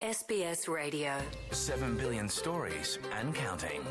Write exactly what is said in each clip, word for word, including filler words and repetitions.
S B S Radio. Seven billion stories and counting.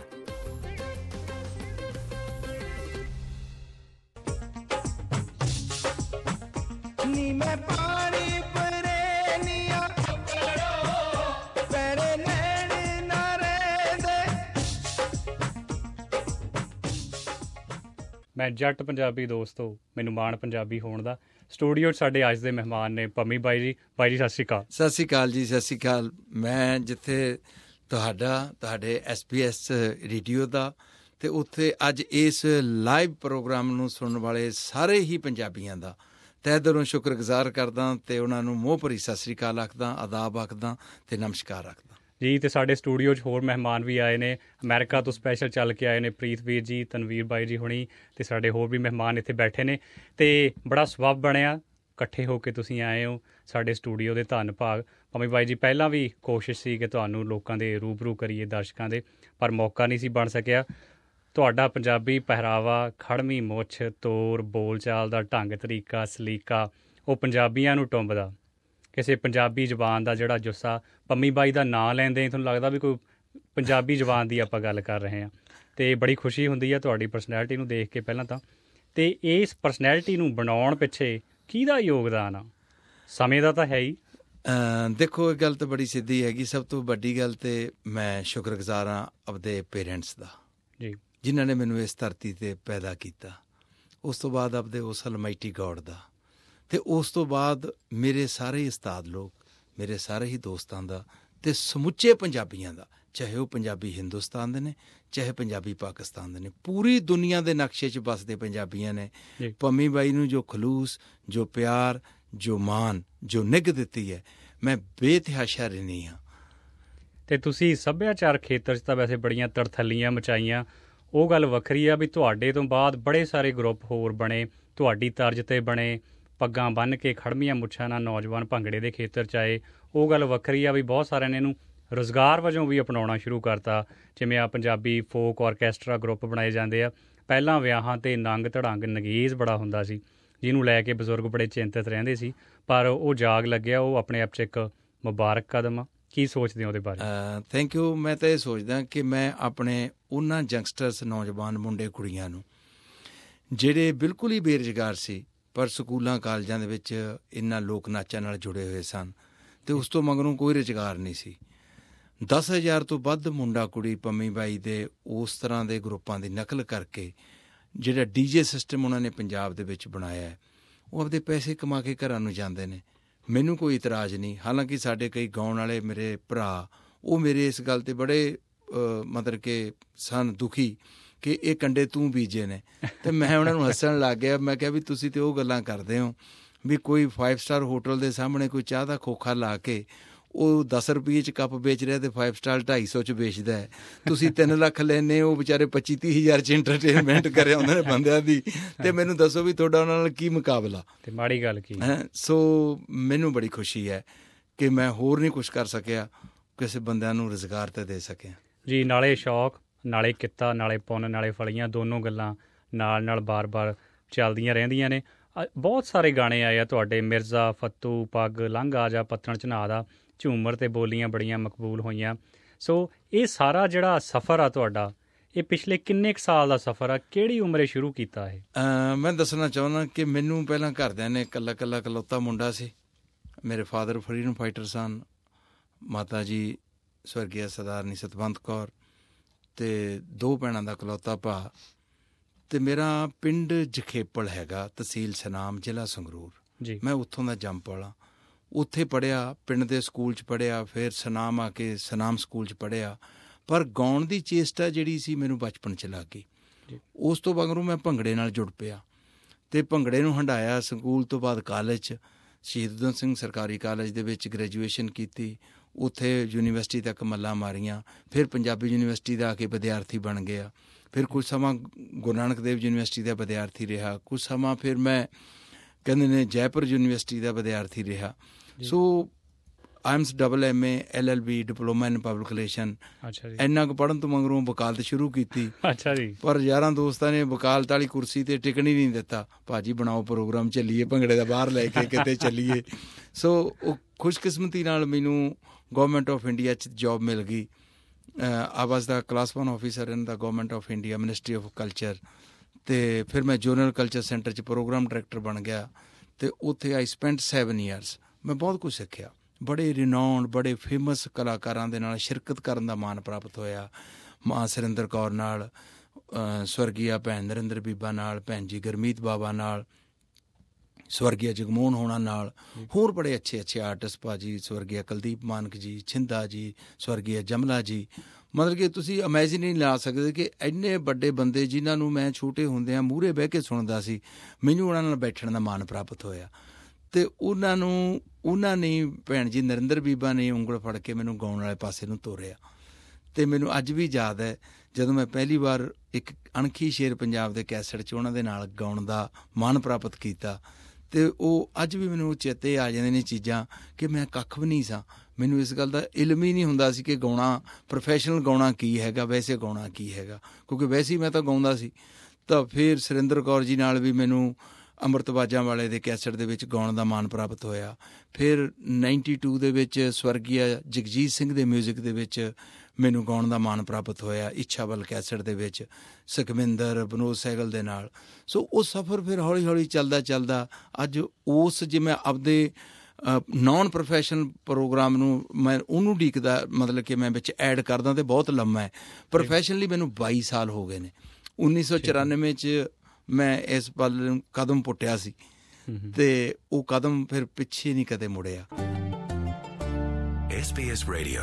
ਮੈਂ ਜੱਟ ਪੰਜਾਬੀ ਦੋਸਤੋ, ਮੈਨੂੰ ਮਾਣ ਪੰਜਾਬੀ ਹੋਣ ਦਾ। ਸਟੂਡੀਓ 'ਚ ਸਾਡੇ ਅੱਜ ਦੇ ਮਹਿਮਾਨ ਨੇ ਪੰਮੀ ਬਾਈ ਜੀ। ਬਾਈ ਜੀ ਸਤਿ ਸ਼੍ਰੀ ਅਕਾਲ। ਸਤਿ ਸ਼੍ਰੀ ਅਕਾਲ ਜੀ, ਸਤਿ ਸ਼੍ਰੀ ਅਕਾਲ। ਮੈਂ ਜਿੱਥੇ ਤੁਹਾਡਾ ਤੁਹਾਡੇ ਐਸ ਬੀ ਐਸ ਰੇਡੀਓ ਦਾ ਅਤੇ ਉੱਥੇ ਅੱਜ ਇਸ ਲਾਈਵ ਪ੍ਰੋਗਰਾਮ ਨੂੰ ਸੁਣਨ ਵਾਲੇ ਸਾਰੇ ਹੀ ਪੰਜਾਬੀਆਂ ਦਾ ਤਹਿ ਦਿਲੋਂ ਸ਼ੁਕਰਗੁਜ਼ਾਰ ਕਰਦਾ ਅਤੇ ਉਹਨਾਂ ਨੂੰ ਮੋਹ ਭਰੀ ਸਤਿ ਸ਼੍ਰੀ ਅਕਾਲ ਆਖਦਾ, ਆਦਾਬ ਆਖਦਾ ਅਤੇ ਨਮਸਕਾਰ ਆਖਦਾ ਜੀ। ਅਤੇ ਸਾਡੇ ਸਟੂਡੀਓ 'ਚ ਹੋਰ ਮਹਿਮਾਨ ਵੀ ਆਏ ਨੇ, ਅਮਰੀਕਾ ਤੋਂ ਸਪੈਸ਼ਲ ਚੱਲ ਕੇ ਆਏ ਨੇ, ਪ੍ਰੀਤ ਵੀਰ ਜੀ, ਤਨਵੀਰ ਬਾਈ ਜੀ ਹੁਣੀ, ਅਤੇ ਸਾਡੇ ਹੋਰ ਵੀ ਮਹਿਮਾਨ ਇੱਥੇ ਬੈਠੇ ਨੇ। ਅਤੇ ਬੜਾ ਸਬੱਬ ਬਣਿਆ ਇਕੱਠੇ ਹੋ ਕੇ ਤੁਸੀਂ ਆਏ ਹੋ ਸਾਡੇ ਸਟੂਡੀਓ ਦੇ। ਧੰਨ ਭਾਗ ਪੰਮੀ ਬਾਈ ਜੀ। ਪਹਿਲਾਂ ਵੀ ਕੋਸ਼ਿਸ਼ ਸੀ ਕਿ ਤੁਹਾਨੂੰ ਲੋਕਾਂ ਦੇ ਰੂਬਰੂ ਕਰੀਏ, ਦਰਸ਼ਕਾਂ ਦੇ, ਪਰ ਮੌਕਾ ਨਹੀਂ ਸੀ ਬਣ ਸਕਿਆ। ਤੁਹਾਡਾ ਪੰਜਾਬੀ ਪਹਿਰਾਵਾ, ਖੜ੍ਹਵੀਂ ਮੁੱਛ, ਤੋਰ, ਬੋਲਚਾਲ ਦਾ ਢੰਗ ਤਰੀਕਾ, ਸਲੀਕਾ, ਉਹ ਪੰਜਾਬੀਆਂ ਨੂੰ ਟੁੰਬਦਾ। ਕਿਸੇ ਪੰਜਾਬੀ ਜ਼ਬਾਨ ਦਾ ਜਿਹੜਾ ਜੁੱਸਾ, ਪੰਮੀ ਬਾਈ ਦਾ ਨਾਂ ਲੈਂਦੇ ਤੁਹਾਨੂੰ ਲੱਗਦਾ ਵੀ ਕੋਈ ਪੰਜਾਬੀ ਜ਼ਬਾਨ ਦੀ ਆਪਾਂ ਗੱਲ ਕਰ ਰਹੇ ਹਾਂ। ਅਤੇ ਬੜੀ ਖੁਸ਼ੀ ਹੁੰਦੀ ਹੈ ਤੁਹਾਡੀ ਪਰਸਨੈਲਿਟੀ ਨੂੰ ਦੇਖ ਕੇ ਪਹਿਲਾਂ ਤਾਂ। ਅਤੇ ਇਸ ਪਰਸਨੈਲਿਟੀ ਨੂੰ ਬਣਾਉਣ ਪਿੱਛੇ ਕਿਹਦਾ ਯੋਗਦਾਨ ਆ? ਸਮੇਂ ਦਾ ਤਾਂ ਹੈ ਹੀ। ਦੇਖੋ, ਇਹ ਗੱਲ ਤਾਂ ਬੜੀ ਸਿੱਧੀ ਹੈਗੀ। ਸਭ ਤੋਂ ਵੱਡੀ ਗੱਲ ਤਾਂ ਮੈਂ ਸ਼ੁਕਰਗੁਜ਼ਾਰ ਹਾਂ ਆਪਦੇ ਪੇਰੈਂਟਸ ਦਾ ਜੀ, ਜਿਨ੍ਹਾਂ ਨੇ ਮੈਨੂੰ ਇਸ ਧਰਤੀ 'ਤੇ ਪੈਦਾ ਕੀਤਾ। ਉਸ ਤੋਂ ਬਾਅਦ ਆਪਦੇ ਉਸ ਅਲਮਾਈਟੀ ਗੋਡ ਦਾ, ਅਤੇ ਉਸ ਤੋਂ ਬਾਅਦ ਮੇਰੇ ਸਾਰੇ ਹੀ ਉਸਤਾਦ ਲੋਕ, ਮੇਰੇ ਸਾਰੇ ਹੀ ਦੋਸਤਾਂ ਦਾ, ਅਤੇ ਸਮੁੱਚੇ ਪੰਜਾਬੀਆਂ ਦਾ, ਚਾਹੇ ਉਹ ਪੰਜਾਬੀ ਹਿੰਦੁਸਤਾਨ ਦੇ ਨੇ, ਚਾਹੇ ਪੰਜਾਬੀ ਪਾਕਿਸਤਾਨ ਦੇ ਨੇ, ਪੂਰੀ ਦੁਨੀਆ ਦੇ ਨਕਸ਼ੇ 'ਚ ਵੱਸਦੇ ਪੰਜਾਬੀਆਂ ਨੇ ਪੰਮੀ ਬਾਈ ਨੂੰ ਜੋ ਖਲੂਸ, ਜੋ ਪਿਆਰ, ਜੋ ਮਾਣ, ਜੋ ਨਿੱਘ ਦਿੱਤੀ ਹੈ, ਮੈਂ ਬੇਤਹਾਸ਼ਾ ਰਿਣੀ ਹਾਂ। ਅਤੇ ਤੁਸੀਂ ਸੱਭਿਆਚਾਰ ਖੇਤਰ 'ਚ ਤਾਂ ਵੈਸੇ ਬੜੀਆਂ ਤੜਥੱਲੀਆਂ ਮਚਾਈਆਂ। ਉਹ ਗੱਲ ਵੱਖਰੀ ਆ ਵੀ ਤੁਹਾਡੇ ਤੋਂ ਬਾਅਦ ਬੜੇ ਸਾਰੇ ਗਰੁੱਪ ਹੋਰ ਬਣੇ, ਤੁਹਾਡੀ ਤਰਜ਼ 'ਤੇ ਬਣੇ, ਪੱਗਾਂ ਬੰਨ੍ਹ ਕੇ ਖੜ੍ਹਵੀਆਂ ਮੁੱਛਾਂ ਨਾਲ ਨੌਜਵਾਨ ਭੰਗੜੇ ਦੇ ਖੇਤਰ 'ਚ ਆਏ। ਉਹ ਗੱਲ ਵੱਖਰੀ ਆ ਵੀ ਬਹੁਤ ਸਾਰਿਆਂ ਨੇ ਇਹਨੂੰ ਰੁਜ਼ਗਾਰ ਵਜੋਂ ਵੀ ਅਪਣਾਉਣਾ ਸ਼ੁਰੂ ਕਰਤਾ। ਜਿਵੇਂ ਆ ਪੰਜਾਬੀ ਫੋਕ ਔਰਕੈਸਟਰਾ ਗਰੁੱਪ ਬਣਾਏ ਜਾਂਦੇ ਆ। ਪਹਿਲਾਂ ਵਿਆਹਾਂ 'ਤੇ ਨੰਗ ਧੜੰਗ ਨਗੇਜ਼ ਬੜਾ ਹੁੰਦਾ ਸੀ, ਜਿਹਨੂੰ ਲੈ ਕੇ ਬਜ਼ੁਰਗ ਬੜੇ ਚਿੰਤਤ ਰਹਿੰਦੇ ਸੀ, ਪਰ ਉਹ ਜਾਗ ਲੱਗਿਆ। ਉਹ ਆਪਣੇ ਆਪ 'ਚ ਇੱਕ ਮੁਬਾਰਕ ਕਦਮ ਆ। ਕੀ ਸੋਚਦੇ ਹੋ ਉਹਦੇ ਬਾਰੇ? Thank you. ਮੈਂ ਤਾਂ ਇਹ ਸੋਚਦਾ ਕਿ ਮੈਂ ਆਪਣੇ ਉਹਨਾਂ ਯੰਗਸਟਰਸ, ਨੌਜਵਾਨ ਮੁੰਡੇ ਕੁੜੀਆਂ ਨੂੰ ਜਿਹੜੇ ਬਿਲਕੁਲ ਹੀ ਬੇਰੁਜ਼ਗਾਰ ਸੀ, ਪਰ ਸਕੂਲਾਂ ਕਾਲਜਾਂ ਦੇ ਵਿੱਚ ਇਹਨਾਂ ਲੋਕ ਨਾਚਾਂ ਨਾਲ ਜੁੜੇ ਹੋਏ ਸਨ, ਅਤੇ ਉਸ ਤੋਂ ਮਗਰੋਂ ਕੋਈ ਰੁਜ਼ਗਾਰ ਨਹੀਂ ਸੀ। ਦਸ ਹਜ਼ਾਰ ਤੋਂ ਵੱਧ ਮੁੰਡਾ ਕੁੜੀ ਪੰਮੀ ਬਾਈ ਦੇ ਉਸ ਤਰ੍ਹਾਂ ਦੇ ਗਰੁੱਪਾਂ ਦੀ ਨਕਲ ਕਰਕੇ ਜਿਹੜਾ ਡੀ ਜੇ ਸਿਸਟਮ ਉਹਨਾਂ ਨੇ ਪੰਜਾਬ ਦੇ ਵਿੱਚ ਬਣਾਇਆ ਹੈ, ਉਹ ਆਪਦੇ ਪੈਸੇ ਕਮਾ ਕੇ ਘਰਾਂ ਨੂੰ ਜਾਂਦੇ ਨੇ। ਮੈਨੂੰ ਕੋਈ ਇਤਰਾਜ਼ ਨਹੀਂ। ਹਾਲਾਂਕਿ ਸਾਡੇ ਕਈ ਗਾਉਣ ਵਾਲੇ ਮੇਰੇ ਭਰਾ, ਉਹ ਮੇਰੇ ਇਸ ਗੱਲ 'ਤੇ ਬੜੇ ਮਤਲਬ ਕਿ ਸਨ ਦੁਖੀ ਕਿ ਇਹ ਕੰਡੇ ਤੂੰ ਬੀਜੇ ਨੇ, ਅਤੇ ਮੈਂ ਉਹਨਾਂ ਨੂੰ ਹੱਸਣ ਲੱਗ ਗਿਆ। ਮੈਂ ਕਿਹਾ ਵੀ ਤੁਸੀਂ ਤਾਂ ਉਹ ਗੱਲਾਂ ਕਰਦੇ ਹੋ ਵੀ ਕੋਈ ਫਾਈਵ ਸਟਾਰ ਹੋਟਲ ਦੇ ਸਾਹਮਣੇ ਕੋਈ ਚਾਹ ਦਾ ਖੋਖਾ ਲਾ ਕੇ ਉਹ ਦਸ ਰੁਪਈਏ 'ਚ ਕੱਪ ਵੇਚ ਰਿਹਾ ਅਤੇ ਫਾਈਵ ਸਟਾਰ ਢਾਈ ਸੌ 'ਚ ਵੇਚਦਾ ਹੈ। ਤੁਸੀਂ ਤਿੰਨ ਲੱਖ ਲੈਂਦੇ, ਉਹ ਵਿਚਾਰੇ ਪੱਚੀ ਤੀਹ ਹਜ਼ਾਰ 'ਚ ਇੰਟਰਟੇਨਮੈਂਟ ਕਰਿਆ ਉਹਨਾਂ ਨੇ ਬੰਦਿਆਂ ਦੀ, ਅਤੇ ਮੈਨੂੰ ਦੱਸੋ ਵੀ ਤੁਹਾਡਾ ਉਹਨਾਂ ਨਾਲ ਕੀ ਮੁਕਾਬਲਾ? ਅਤੇ ਮਾੜੀ ਗੱਲ ਕੀ ਹੈ। ਸੋ ਮੈਨੂੰ ਬੜੀ ਖੁਸ਼ੀ ਹੈ ਕਿ ਮੈਂ ਹੋਰ ਨਹੀਂ ਕੁਛ ਕਰ ਸਕਿਆ, ਕਿਸੇ ਬੰਦਿਆਂ ਨੂੰ ਰੁਜ਼ਗਾਰ ਤਾਂ ਦੇ ਸਕਿਆ ਜੀ। ਨਾਲੇ ਸ਼ੌਕ, ਨਾਲੇ ਕਿੱਤਾ, ਨਾਲੇ ਪੁੰਨ, ਨਾਲੇ ਫਲੀਆਂ, ਦੋਨੋਂ ਗੱਲਾਂ ਨਾਲ ਨਾਲ ਬਾਰ-ਬਾਰ ਚੱਲਦੀਆਂ ਰਹਿੰਦੀਆਂ ਨੇ। ਬਹੁਤ ਸਾਰੇ ਗਾਣੇ ਆਏ ਆ ਤੁਹਾਡੇ, ਮਿਰਜ਼ਾ, ਫੱਤੂ, ਪੱਗ, ਲੰਘ ਆ ਜਾ, ਪੱਤਣ ਝਨਾਹ ਦਾ, ਝੂਮਰ ਅਤੇ ਬੋਲੀਆਂ ਬੜੀਆਂ ਮਕਬੂਲ ਹੋਈਆਂ। ਸੋ ਇਹ ਸਾਰਾ ਜਿਹੜਾ ਸਫ਼ਰ ਆ ਤੁਹਾਡਾ, ਇਹ ਪਿਛਲੇ ਕਿੰਨੇ ਕੁ ਸਾਲ ਦਾ ਸਫ਼ਰ ਆ? ਕਿਹੜੀ ਉਮਰੇ ਸ਼ੁਰੂ ਕੀਤਾ ਇਹ? ਮੈਂ ਦੱਸਣਾ ਚਾਹੁੰਦਾ ਕਿ ਮੈਨੂੰ ਪਹਿਲਾਂ ਘਰਦਿਆਂ ਨੇ ਇਕੱਲਾ ਇਕੱਲਾ ਇਕਲੌਤਾ ਮੁੰਡਾ ਸੀ। ਮੇਰੇ ਫਾਦਰ ਫਰੀਡਮ ਫਾਈਟਰ ਸਨ, ਮਾਤਾ ਜੀ ਸਵਰਗੀ ਸਰਦਾਰਨੀ ਸਤਵੰਤ ਕੌਰ, ਅਤੇ ਦੋ ਭੈਣਾਂ ਦਾ ਇਕਲੌਤਾ ਭਾ। ਅਤੇ ਮੇਰਾ ਪਿੰਡ ਜਖੇਪਲ ਹੈਗਾ, ਤਹਿਸੀਲ ਸਨਾਮ, ਜ਼ਿਲ੍ਹਾ ਸੰਗਰੂਰ ਜੀ। ਮੈਂ ਉੱਥੋਂ ਦਾ ਜੰਮਪਲ ਹਾਂ। ਉੱਥੇ ਪੜ੍ਹਿਆ, ਪਿੰਡ ਦੇ ਸਕੂਲ 'ਚ ਪੜ੍ਹਿਆ, ਫਿਰ ਸਨਾਮ ਆ ਕੇ ਸਨਾਮ ਸਕੂਲ 'ਚ ਪੜ੍ਹਿਆ। ਪਰ ਗਾਉਣ ਦੀ ਚੇਸਟਾ ਜਿਹੜੀ ਸੀ ਮੈਨੂੰ ਬਚਪਨ 'ਚ ਲੱਗ ਗਈ। ਉਸ ਤੋਂ ਮਗਰੋਂ ਮੈਂ ਭੰਗੜੇ ਨਾਲ ਜੁੜ ਪਿਆ ਅਤੇ ਭੰਗੜੇ ਨੂੰ ਹੰਢਾਇਆ। ਸਕੂਲ ਤੋਂ ਬਾਅਦ ਕਾਲਜ 'ਚ ਸ਼ਹੀਦ ਊਧਮ ਸਿੰਘ ਸਰਕਾਰੀ ਕਾਲਜ ਦੇ ਵਿੱਚ ਗ੍ਰੈਜੂਏਸ਼ਨ ਕੀਤੀ। ਉੱਥੇ ਯੂਨੀਵਰਸਿਟੀ ਤੱਕ ਮੱਲਾਂ ਮਾਰੀਆਂ। ਫਿਰ ਪੰਜਾਬੀ ਯੂਨੀਵਰਸਿਟੀ ਦਾ ਆ ਕੇ ਵਿਦਿਆਰਥੀ ਬਣ ਗਿਆ। ਫਿਰ ਕੁਝ ਸਮਾਂ ਗੁਰੂ ਨਾਨਕ ਦੇਵ ਯੂਨੀਵਰਸਿਟੀ ਦਾ ਵਿਦਿਆਰਥੀ ਰਿਹਾ। ਕੁਝ ਸਮਾਂ ਫਿਰ ਮੈਂ ਕਹਿੰਦੇ ਨੇ ਜੈਪੁਰ ਯੂਨੀਵਰਸਿਟੀ ਦਾ ਵਿਦਿਆਰਥੀ ਰਿਹਾ। ਸੋ ਆਈਮਸ double M A, L L B, diploma in public relation, ਇੰਨਾ ਕੁ ਪੜ੍ਹਨ ਤੋਂ ਮਗਰੋਂ ਵਕਾਲਤ ਸ਼ੁਰੂ ਕੀਤੀ। ਅੱਛਾ ਜੀ। ਪਰ ਯਾਰਾਂ ਦੋਸਤਾਂ ਨੇ ਵਕਾਲਤ ਵਾਲੀ ਕੁਰਸੀ 'ਤੇ ਟਿਕਣ ਹੀ ਨਹੀਂ ਦਿੱਤਾ। ਭਾਜੀ ਬਣਾਓ ਪ੍ਰੋਗਰਾਮ, ਚੱਲੀਏ ਭੰਗੜੇ ਦਾ ਬਾਹਰ ਲੈ ਕੇ ਕਿਤੇ ਚੱਲੀਏ। ਸੋ ਉਹ ਖੁਸ਼ਕਿਸਮਤੀ ਨਾਲ ਮੈਨੂੰ ਗੌਰਮੈਂਟ ਆਫ ਇੰਡੀਆ 'ਚ ਜੋਬ ਮਿਲ ਗਈ। I was the class one officer in the government of India ministry of culture. ਅਤੇ ਫਿਰ ਮੈਂ ਜੋਨਲ ਕਲਚਰ ਸੈਂਟਰ 'ਚ ਪ੍ਰੋਗਰਾਮ ਡਾਇਰੈਕਟਰ ਬਣ ਗਿਆ ਅਤੇ ਉੱਥੇ ਆਈ ਸਪੈਂਡ ਸੈਵਨ ਈਅਰਸ। ਮੈਂ ਬਹੁਤ ਕੁਛ ਸਿੱਖਿਆ, ਬੜੇ ਰਿਨਾਊਂਡ ਬੜੇ ਫੇਮਸ ਕਲਾਕਾਰਾਂ ਦੇ ਨਾਲ ਸ਼ਿਰਕਤ ਕਰਨ ਦਾ ਮਾਣ ਪ੍ਰਾਪਤ ਹੋਇਆ। ਮਾਂ ਸੁਰਿੰਦਰ ਕੌਰ ਨਾਲ, ਸਵਰਗੀਆ ਭੈਣ ਨਰਿੰਦਰ ਬੀਬਾ ਨਾਲ, ਭੈਣ ਜੀ ਗੁਰਮੀਤ ਬਾਬਾ ਨਾਲ, ਸਵਰਗੀਆ ਜਗਮੋਹਨ ਹੋਣਾ ਨਾਲ, ਹੋਰ ਬੜੇ ਅੱਛੇ ਅੱਛੇ ਆਰਟਿਸਟ ਭਾਜੀ, ਸਵਰਗੀਆ ਕੁਲਦੀਪ ਮਾਨਕ ਜੀ, ਛਿੰਦਾ ਜੀ, ਸਵਰਗੀਆ ਜਮਲਾ ਜੀ। ਮਤਲਬ ਕਿ ਤੁਸੀਂ ਇਮੈਜਿਨ ਨਹੀਂ ਲਾ ਸਕਦੇ ਕਿ ਇੰਨੇ ਵੱਡੇ ਬੰਦੇ ਜਿਨ੍ਹਾਂ ਨੂੰ ਮੈਂ ਛੋਟੇ ਹੁੰਦਿਆਂ ਮੂਹਰੇ ਬਹਿ ਕੇ ਸੁਣਦਾ ਸੀ, ਮੈਨੂੰ ਉਹਨਾਂ ਨਾਲ ਬੈਠਣ ਦਾ ਮਾਣ ਪ੍ਰਾਪਤ ਹੋਇਆ। ਅਤੇ ਉਹਨਾਂ ਨੂੰ ਉਹਨਾਂ ਨੇ ਭੈਣ ਜੀ ਨਰਿੰਦਰ ਬੀਬਾ ਨੇ ਉਂਗਲ ਫੜ ਕੇ ਮੈਨੂੰ ਗਾਉਣ ਵਾਲੇ ਪਾਸੇ ਨੂੰ ਤੋਰਿਆ। ਅਤੇ ਮੈਨੂੰ ਅੱਜ ਵੀ ਯਾਦ ਹੈ ਜਦੋਂ ਮੈਂ ਪਹਿਲੀ ਵਾਰ ਇੱਕ ਅਣਖੀ ਸ਼ੇਰ ਪੰਜਾਬ ਦੇ ਕੈਸਟ 'ਚ ਉਹਨਾਂ ਦੇ ਨਾਲ ਗਾਉਣ ਦਾ ਮਾਣ ਪ੍ਰਾਪਤ ਕੀਤਾ, ਅਤੇ ਉਹ ਅੱਜ ਵੀ ਮੈਨੂੰ ਚੇਤੇ ਆ ਜਾਂਦੀਆਂ ਨੇ ਚੀਜ਼ਾਂ ਕਿ ਮੈਂ ਕੱਖ ਵੀ ਨਹੀਂ ਸਾਂ। ਮੈਨੂੰ ਇਸ ਗੱਲ ਦਾ ਇਲਮ ਹੀ ਨਹੀਂ ਹੁੰਦਾ ਸੀ ਕਿ ਗਾਉਣਾ, ਪ੍ਰੋਫੈਸ਼ਨਲ ਗਾਉਣਾ ਕੀ ਹੈਗਾ, ਵੈਸੇ ਗਾਉਣਾ ਕੀ ਹੈਗਾ, ਕਿਉਂਕਿ ਵੈਸੇ ਹੀ ਮੈਂ ਤਾਂ ਗਾਉਂਦਾ ਸੀ। ਤਾਂ ਫਿਰ ਸੁਰਿੰਦਰ ਕੌਰ ਜੀ ਨਾਲ ਵੀ ਮੈਨੂੰ ਅੰਮ੍ਰਿਤਵਾਜਾਂ ਵਾਲੇ ਦੇ ਕੈਸਟ ਦੇ ਵਿੱਚ ਗਾਉਣ ਦਾ ਮਾਣ ਪ੍ਰਾਪਤ ਹੋਇਆ। ਫਿਰ ਨਾਈਨਟੀ ਟੂ ਦੇ ਵਿੱਚ ਸਵਰਗੀਆ ਜਗਜੀਤ ਸਿੰਘ ਦੇ ਮਿਊਜ਼ਿਕ ਦੇ ਵਿੱਚ ਮੈਨੂੰ ਗਾਉਣ ਦਾ ਮਾਣ ਪ੍ਰਾਪਤ ਹੋਇਆ, ਇੱਛਾਵਲ ਕੈਸਟ ਦੇ ਵਿੱਚ ਸੁਖਵਿੰਦਰ ਵਿਨੋਦ ਸਹਿਗਲ ਦੇ ਨਾਲ। ਸੋ ਉਹ ਸਫ਼ਰ ਫਿਰ ਹੌਲੀ ਹੌਲੀ ਚੱਲਦਾ ਚੱਲਦਾ ਅੱਜ ਉਸ ਜਿਵੇਂ ਆਪਦੇ ਨੋਨ ਪ੍ਰੋਫੈਸ਼ਨਲ ਪ੍ਰੋਗਰਾਮ ਨੂੰ ਮੈਂ ਉਹਨੂੰ ਉਡੀਕਦਾ, ਮਤਲਬ ਕਿ ਮੈਂ ਵਿੱਚ ਐਡ ਕਰਦਾ ਅਤੇ ਬਹੁਤ ਲੰਮਾ ਹੈ। ਪ੍ਰੋਫੈਸ਼ਨਲੀ ਮੈਨੂੰ ਬਾਈ ਸਾਲ ਹੋ ਗਏ ਨੇ। ਉੱਨੀ ਸੌ ਚੁਰਾਨਵੇਂ 'ਚ ਮੈਂ ਇਸ ਪਲ ਨੂੰ ਕਦਮ ਪੁੱਟਿਆ ਸੀ ਅਤੇ ਉਹ ਕਦਮ ਫਿਰ ਪਿੱਛੇ ਨਹੀਂ ਕਦੇ ਮੁੜਿਆ। S B S radio.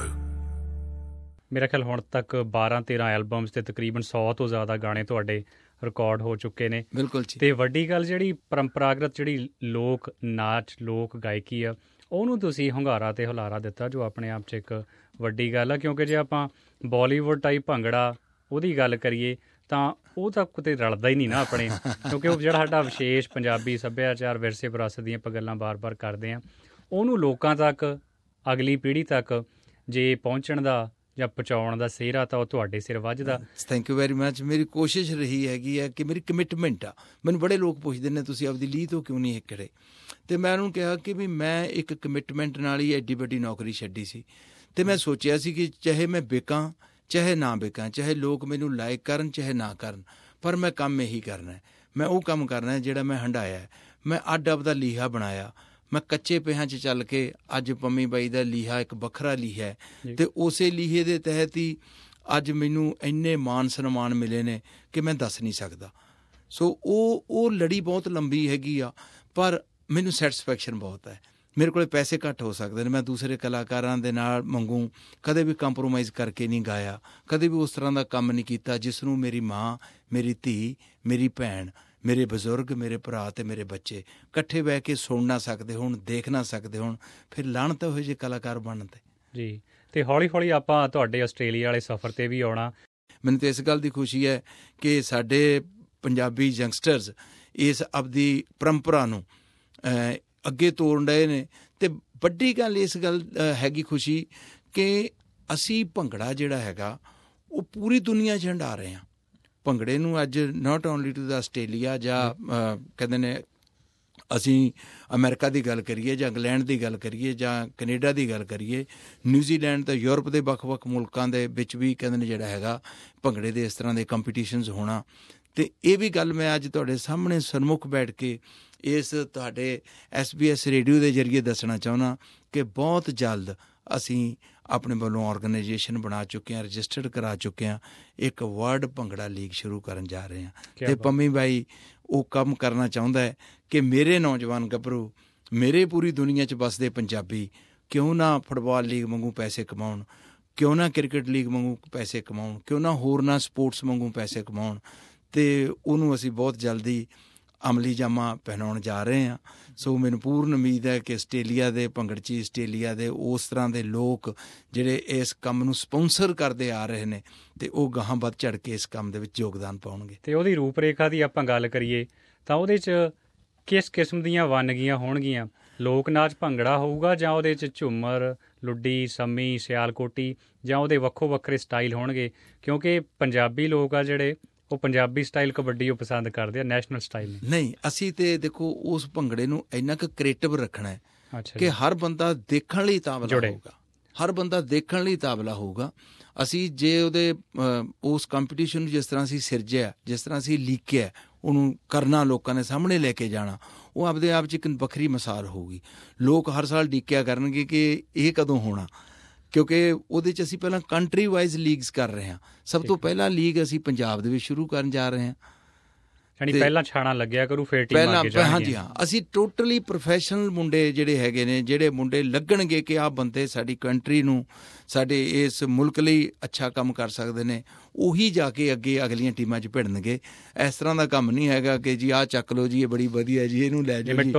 ਮੇਰਾ ਖਿਆਲ ਹੁਣ ਤੱਕ ਬਾਰਾਂ ਤੇਰਾਂ ਐਲਬਮਸ ਅਤੇ ਤਕਰੀਬਨ ਸੌ ਤੋਂ ਜ਼ਿਆਦਾ ਗਾਣੇ ਤੁਹਾਡੇ ਰਿਕਾਰਡ ਹੋ ਚੁੱਕੇ ਨੇ। ਬਿਲਕੁਲ ਜੀ। ਅਤੇ ਵੱਡੀ ਗੱਲ ਜਿਹੜੀ ਪਰੰਪਰਾਗਤ ਜਿਹੜੀ ਲੋਕ ਨਾਚ ਲੋਕ ਗਾਇਕੀ ਆ, ਉਹਨੂੰ ਤੁਸੀਂ ਹੁੰਗਾਰਾ ਅਤੇ ਹੁਲਾਰਾ ਦਿੱਤਾ, ਜੋ ਆਪਣੇ ਆਪ 'ਚ ਇੱਕ ਵੱਡੀ ਗੱਲ ਆ। ਕਿਉਂਕਿ ਜੇ ਆਪਾਂ ਬਾਲੀਵੁੱਡ ਟਾਈਪ ਭੰਗੜਾ ਉਹਦੀ ਗੱਲ ਕਰੀਏ ਤਾਂ ਉਹ ਤਾਂ ਕਿਤੇ ਰਲਦਾ ਹੀ ਨਹੀਂ ਨਾ ਆਪਣੇ, ਕਿਉਂਕਿ ਉਹ ਜਿਹੜਾ ਸਾਡਾ ਵਿਸ਼ੇਸ਼ ਪੰਜਾਬੀ ਸੱਭਿਆਚਾਰ ਵਿਰਸੇ ਵਿਰਾਸਤ ਦੀਆਂ ਆਪਾਂ ਗੱਲਾਂ ਬਾਰ-ਬਾਰ ਕਰਦੇ ਹਾਂ, ਉਹਨੂੰ ਲੋਕਾਂ ਤੱਕ, ਅਗਲੀ ਪੀੜ੍ਹੀ ਤੱਕ ਜੇ ਪਹੁੰਚਣ ਦਾ ਜਾਂ ਪਹੁੰਚਾਉਣ ਦਾ ਸਿਹਰਾ ਤਾਂ ਉਹ ਤੁਹਾਡੇ ਸਿਰ ਵੱਜਦਾ। Thank you very much. ਮੇਰੀ ਕੋਸ਼ਿਸ਼ ਰਹੀ ਹੈਗੀ ਹੈ ਕਿ ਮੇਰੀ ਕਮਿਟਮੈਂਟ ਆ। ਮੈਨੂੰ ਬੜੇ ਲੋਕ ਪੁੱਛਦੇ ਨੇ ਤੁਸੀਂ ਆਪਦੀ ਲੀਹ ਤੋਂ ਕਿਉਂ ਨਹੀਂ ਹਿੱਕੜੇ, ਅਤੇ ਮੈਂ ਉਹਨੂੰ ਕਿਹਾ ਕਿ ਵੀ ਮੈਂ ਇੱਕ ਕਮਿਟਮੈਂਟ ਨਾਲ ਹੀ ਐਡੀ ਵੱਡੀ ਨੌਕਰੀ ਛੱਡੀ ਸੀ। ਅਤੇ ਮੈਂ ਸੋਚਿਆ ਸੀ ਕਿ ਚਾਹੇ ਮੈਂ ਵਿਕਾਂ ਚਾਹੇ ਨਾ ਵਿਕਾਂ, ਚਾਹੇ ਲੋਕ ਮੈਨੂੰ ਲਾਇਕ ਕਰਨ ਚਾਹੇ ਨਾ ਕਰਨ, ਪਰ ਮੈਂ ਕੰਮ ਇਹੀ ਕਰਨਾ ਹੈ। ਮੈਂ ਉਹ ਕੰਮ ਕਰਨਾ ਜਿਹੜਾ ਮੈਂ ਹੰਢਾਇਆ ਹੈ। ਮੈਂ ਅੱਡ ਅੱਬ ਦਾ ਲੀਹਾ ਬਣਾਇਆ। ਮੈਂ ਕੱਚੇ ਪਿਆਂ 'ਚ ਚੱਲ ਕੇ ਅੱਜ ਪੰਮੀ ਬਾਈ ਦਾ ਲੀਹਾ ਇੱਕ ਵੱਖਰਾ ਲੀਹਾ ਹੈ, ਅਤੇ ਉਸੇ ਲੀਹੇ ਦੇ ਤਹਿਤ ਹੀ ਅੱਜ ਮੈਨੂੰ ਇੰਨੇ ਮਾਣ ਸਨਮਾਨ ਮਿਲੇ ਨੇ ਕਿ ਮੈਂ ਦੱਸ ਨਹੀਂ ਸਕਦਾ। ਸੋ ਉਹ ਉਹ ਲੜੀ ਬਹੁਤ ਲੰਬੀ ਹੈਗੀ ਆ, ਪਰ ਮੈਨੂੰ ਸੈਟਿਸਫੈਕਸ਼ਨ ਬਹੁਤ ਹੈ। ਮੇਰੇ ਕੋਲ ਪੈਸੇ ਘੱਟ ਹੋ ਸਕਦੇ ਨੇ, ਮੈਂ ਦੂਸਰੇ ਕਲਾਕਾਰਾਂ ਦੇ ਨਾਲ ਮੰਗੂ ਕਦੇ ਵੀ ਕੰਪਰੋਮਾਈਜ਼ ਕਰਕੇ ਨਹੀਂ ਗਾਇਆ, ਕਦੇ ਵੀ ਉਸ ਤਰ੍ਹਾਂ ਦਾ ਕੰਮ ਨਹੀਂ ਕੀਤਾ ਜਿਸ ਨੂੰ ਮੇਰੀ ਮਾਂ, ਮੇਰੀ ਧੀ, ਮੇਰੀ ਭੈਣ, ਮੇਰੇ ਬਜ਼ੁਰਗ, ਮੇਰੇ ਭਰਾ ਅਤੇ ਮੇਰੇ ਬੱਚੇ ਇਕੱਠੇ ਬਹਿ ਕੇ ਸੁਣ ਨਾ ਸਕਦੇ ਹੋਣ, ਦੇਖ ਨਾ ਸਕਦੇ ਹੋਣ, ਫਿਰ ਲਾਹਣਤ ਇਹੋ ਜਿਹੇ ਕਲਾਕਾਰ ਬਣਨ 'ਤੇ। ਜੀ, ਅਤੇ ਹੌਲੀ ਹੌਲੀ ਆਪਾਂ ਤੁਹਾਡੇ ਆਸਟ੍ਰੇਲੀਆ ਵਾਲੇ ਸਫ਼ਰ 'ਤੇ ਵੀ ਆਉਣਾ। ਮੈਨੂੰ ਤਾਂ ਇਸ ਗੱਲ ਦੀ ਖੁਸ਼ੀ ਹੈ ਕਿ ਸਾਡੇ ਪੰਜਾਬੀ ਯੰਗਸਟਰਸ ਇਸ ਆਪਦੀ ਪਰੰਪਰਾ ਨੂੰ ਅੱਗੇ ਤੋਰਨ ਡਏ ਨੇ, ਅਤੇ ਵੱਡੀ ਗੱਲ ਇਸ ਗੱਲ ਹੈਗੀ ਖੁਸ਼ੀ ਕਿ ਅਸੀਂ ਭੰਗੜਾ ਜਿਹੜਾ ਹੈਗਾ ਉਹ ਪੂਰੀ ਦੁਨੀਆ 'ਚ ਹੰਢਾ ਰਹੇ ਹਾਂ। ਭੰਗੜੇ ਨੂੰ ਅੱਜ not only to the Australia ਜਾਂ ਕਹਿੰਦੇ ਨੇ ਅਸੀਂ ਅਮਰੀਕਾ ਦੀ ਗੱਲ ਕਰੀਏ ਜਾਂ ਇੰਗਲੈਂਡ ਦੀ ਗੱਲ ਕਰੀਏ ਜਾਂ ਕੈਨੇਡਾ ਦੀ ਗੱਲ ਕਰੀਏ, ਨਿਊਜ਼ੀਲੈਂਡ ਅਤੇ ਯੂਰਪ ਦੇ ਵੱਖ-ਵੱਖ ਮੁਲਕਾਂ ਦੇ ਵਿੱਚ ਵੀ ਕਹਿੰਦੇ ਨੇ ਜਿਹੜਾ ਹੈਗਾ ਭੰਗੜੇ ਦੇ ਇਸ ਤਰ੍ਹਾਂ ਦੇ ਕੰਪੀਟੀਸ਼ਨਸ ਹੋਣਾ। ਅਤੇ ਇਹ ਵੀ ਗੱਲ ਮੈਂ ਅੱਜ ਤੁਹਾਡੇ ਸਾਹਮਣੇ ਸਨਮੁਖ ਬੈਠ ਕੇ ਇਸ ਤੁਹਾਡੇ ਐਸ ਬੀ ਐਸ ਰੇਡੀਓ ਦੇ ਜ਼ਰੀਏ ਦੱਸਣਾ ਚਾਹੁੰਦਾ ਕਿ ਬਹੁਤ ਜਲਦ ਅਸੀਂ ਆਪਣੇ ਵੱਲੋਂ ਔਰਗਨਾਈਜੇਸ਼ਨ ਬਣਾ ਚੁੱਕੇ ਹਾਂ, ਰਜਿਸਟਰਡ ਕਰਾ ਚੁੱਕੇ ਹਾਂ, ਇੱਕ ਵਰਲਡ ਭੰਗੜਾ ਲੀਗ ਸ਼ੁਰੂ ਕਰਨ ਜਾ ਰਹੇ ਹਾਂ। ਅਤੇ ਪੰਮੀ ਬਾਈ ਉਹ ਕੰਮ ਕਰਨਾ ਚਾਹੁੰਦਾ ਹੈ ਕਿ ਮੇਰੇ ਨੌਜਵਾਨ ਗੱਭਰੂ, ਮੇਰੇ ਪੂਰੀ ਦੁਨੀਆ 'ਚ ਵੱਸਦੇ ਪੰਜਾਬੀ ਕਿਉਂ ਨਾ ਫੁੱਟਬਾਲ ਲੀਗ ਵਾਂਗੂ ਪੈਸੇ ਕਮਾਉਣ, ਕਿਉਂ ਨਾ ਕ੍ਰਿਕਟ ਲੀਗ ਵਾਂਗੂ ਪੈਸੇ ਕਮਾਉਣ, ਕਿਉਂ ਨਾ ਹੋਰ ਨਾ ਸਪੋਰਟਸ ਵਾਂਗੂ ਪੈਸੇ ਕਮਾਉਣ। ਅਤੇ ਉਹਨੂੰ ਅਸੀਂ ਬਹੁਤ ਜਲਦੀ ਅਮਲੀ ਜਾਮਾ ਪਹਿਨਾਉਣ ਜਾ ਰਹੇ ਹਾਂ। ਸੋ ਮੈਨੂੰ ਪੂਰਨ ਉਮੀਦ ਹੈ ਕਿ ਆਸਟ੍ਰੇਲੀਆ ਦੇ ਭੰਗੜਚੀ, ਆਸਟ੍ਰੇਲੀਆ ਦੇ ਉਸ ਤਰ੍ਹਾਂ ਦੇ ਲੋਕ ਜਿਹੜੇ ਇਸ ਕੰਮ ਨੂੰ ਸਪੋਂਸਰ ਕਰਦੇ ਆ ਰਹੇ ਨੇ, ਅਤੇ ਉਹ ਗਾਹਾਂ ਵੱਧ ਚੜ੍ਹ ਕੇ ਇਸ ਕੰਮ ਦੇ ਵਿੱਚ ਯੋਗਦਾਨ ਪਾਉਣਗੇ। ਅਤੇ ਉਹਦੀ ਰੂਪ ਰੇਖਾ ਦੀ ਆਪਾਂ ਗੱਲ ਕਰੀਏ ਤਾਂ ਉਹਦੇ 'ਚ ਕਿਸ ਕਿਸਮ ਦੀਆਂ ਵੰਨਗੀਆਂ ਹੋਣਗੀਆਂ? ਲੋਕ ਨਾਚ ਭੰਗੜਾ ਹੋਊਗਾ ਜਾਂ ਉਹਦੇ 'ਚ ਝੂਮਰ, ਲੁੱਡੀ, ਸੰਮੀ, ਸਿਆਲਕੋਟੀ, ਜਾਂ ਉਹਦੇ ਵੱਖੋ ਵੱਖਰੇ ਸਟਾਈਲ ਹੋਣਗੇ? ਕਿਉਂਕਿ ਪੰਜਾਬੀ ਲੋਕ ਆ ਜਿਹੜੇ ਉਹ ਪੰਜਾਬੀ ਸਟਾਈਲ ਕਬੱਡੀ ਉਹ ਪਸੰਦ ਕਰਦੇ ਆ, ਨੈਸ਼ਨਲ ਸਟਾਈਲ ਨਹੀਂ। ਨਹੀਂ, ਅਸੀਂ ਤਾਂ ਦੇਖੋ ਉਸ ਭੰਗੜੇ ਨੂੰ ਇੰਨਾ ਕੁ ਕ੍ਰੀਏਟਿਵ ਰੱਖਣਾ ਹੈ ਕਿ ਹਰ ਬੰਦਾ ਦੇਖਣ ਲਈ ਤਾਬਲਾ ਹੋਊਗਾ, ਹਰ ਬੰਦਾ ਦੇਖਣ ਲਈ ਤਾਬਲਾ ਹੋਊਗਾ। ਅਸੀਂ ਜੇ ਉਹਦੇ ਉਸ ਕੰਪੀਟੀਸ਼ਨ ਨੂੰ ਜਿਸ ਤਰ੍ਹਾਂ ਅਸੀਂ ਸਿਰਜਿਆ, ਜਿਸ ਤਰ੍ਹਾਂ ਅਸੀਂ ਲੀਕਿਆ, ਉਹਨੂੰ ਕਰਨਾ, ਲੋਕਾਂ ਦੇ ਸਾਹਮਣੇ ਲੈ ਕੇ ਜਾਣਾ, ਉਹ ਆਪਦੇ ਆਪ 'ਚ ਇੱਕ ਵੱਖਰੀ ਮਿਸਾਲ ਹੋਊਗੀ। ਲੋਕ ਹਰ ਸਾਲ ਡੀਕਿਆ ਕਰਨਗੇ ਕਿ ਇਹ ਕਦੋਂ ਹੋਣਾ, ਕਿਉਂਕਿ ਉਹਦੇ 'ਚ ਅਸੀਂ ਪਹਿਲਾਂ ਕੰਟਰੀ ਵਾਈਜ਼ ਲੀਗਸ ਕਰ ਰਹੇ ਹਾਂ। ਸਭ ਤੋਂ ਪਹਿਲਾਂ ਲੀਗ ਅਸੀਂ ਪੰਜਾਬ ਦੇ ਵਿੱਚ ਸ਼ੁਰੂ ਕਰਨ ਜਾ ਰਹੇ ਹਾਂ। ਪਹਿਲਾਂ ਛਾਣਾ ਲੱਗਿਆ ਕਰੂ, ਫਿਰ ਟੀਮਾਂ ਅੱਗੇ ਜਾਣਗੀਆਂ। ਹਾਂਜੀ ਹਾਂ, ਅਸੀਂ ਟੋਟਲੀ ਪ੍ਰੋਫੈਸ਼ਨਲ ਮੁੰਡੇ ਜਿਹੜੇ ਹੈਗੇ ਨੇ, ਜਿਹੜੇ ਮੁੰਡੇ ਲੱਗਣਗੇ ਕਿ ਆਹ ਬੰਦੇ ਸਾਡੀ ਕੰਟਰੀ ਨੂੰ, ਸਾਡੇ ਇਸ ਮੁਲਕ ਲਈ ਅੱਛਾ ਕੰਮ ਕਰ ਸਕਦੇ ਨੇ, ਉਹੀ ਜਾ ਕੇ ਅੱਗੇ ਅਗਲੀਆਂ ਟੀਮਾਂ 'ਚ ਭਿੜਨਗੇ। ਇਸ ਤਰ੍ਹਾਂ ਦਾ ਕੰਮ ਨਹੀਂ ਹੈਗਾ ਕਿ ਜੀ ਆਹ ਚੱਕ ਲਓ ਜੀ, ਇਹ ਬੜੀ ਵਧੀਆ ਜੀ, ਇਹਨੂੰ ਲੈ ਜਾਓ ਜੀ।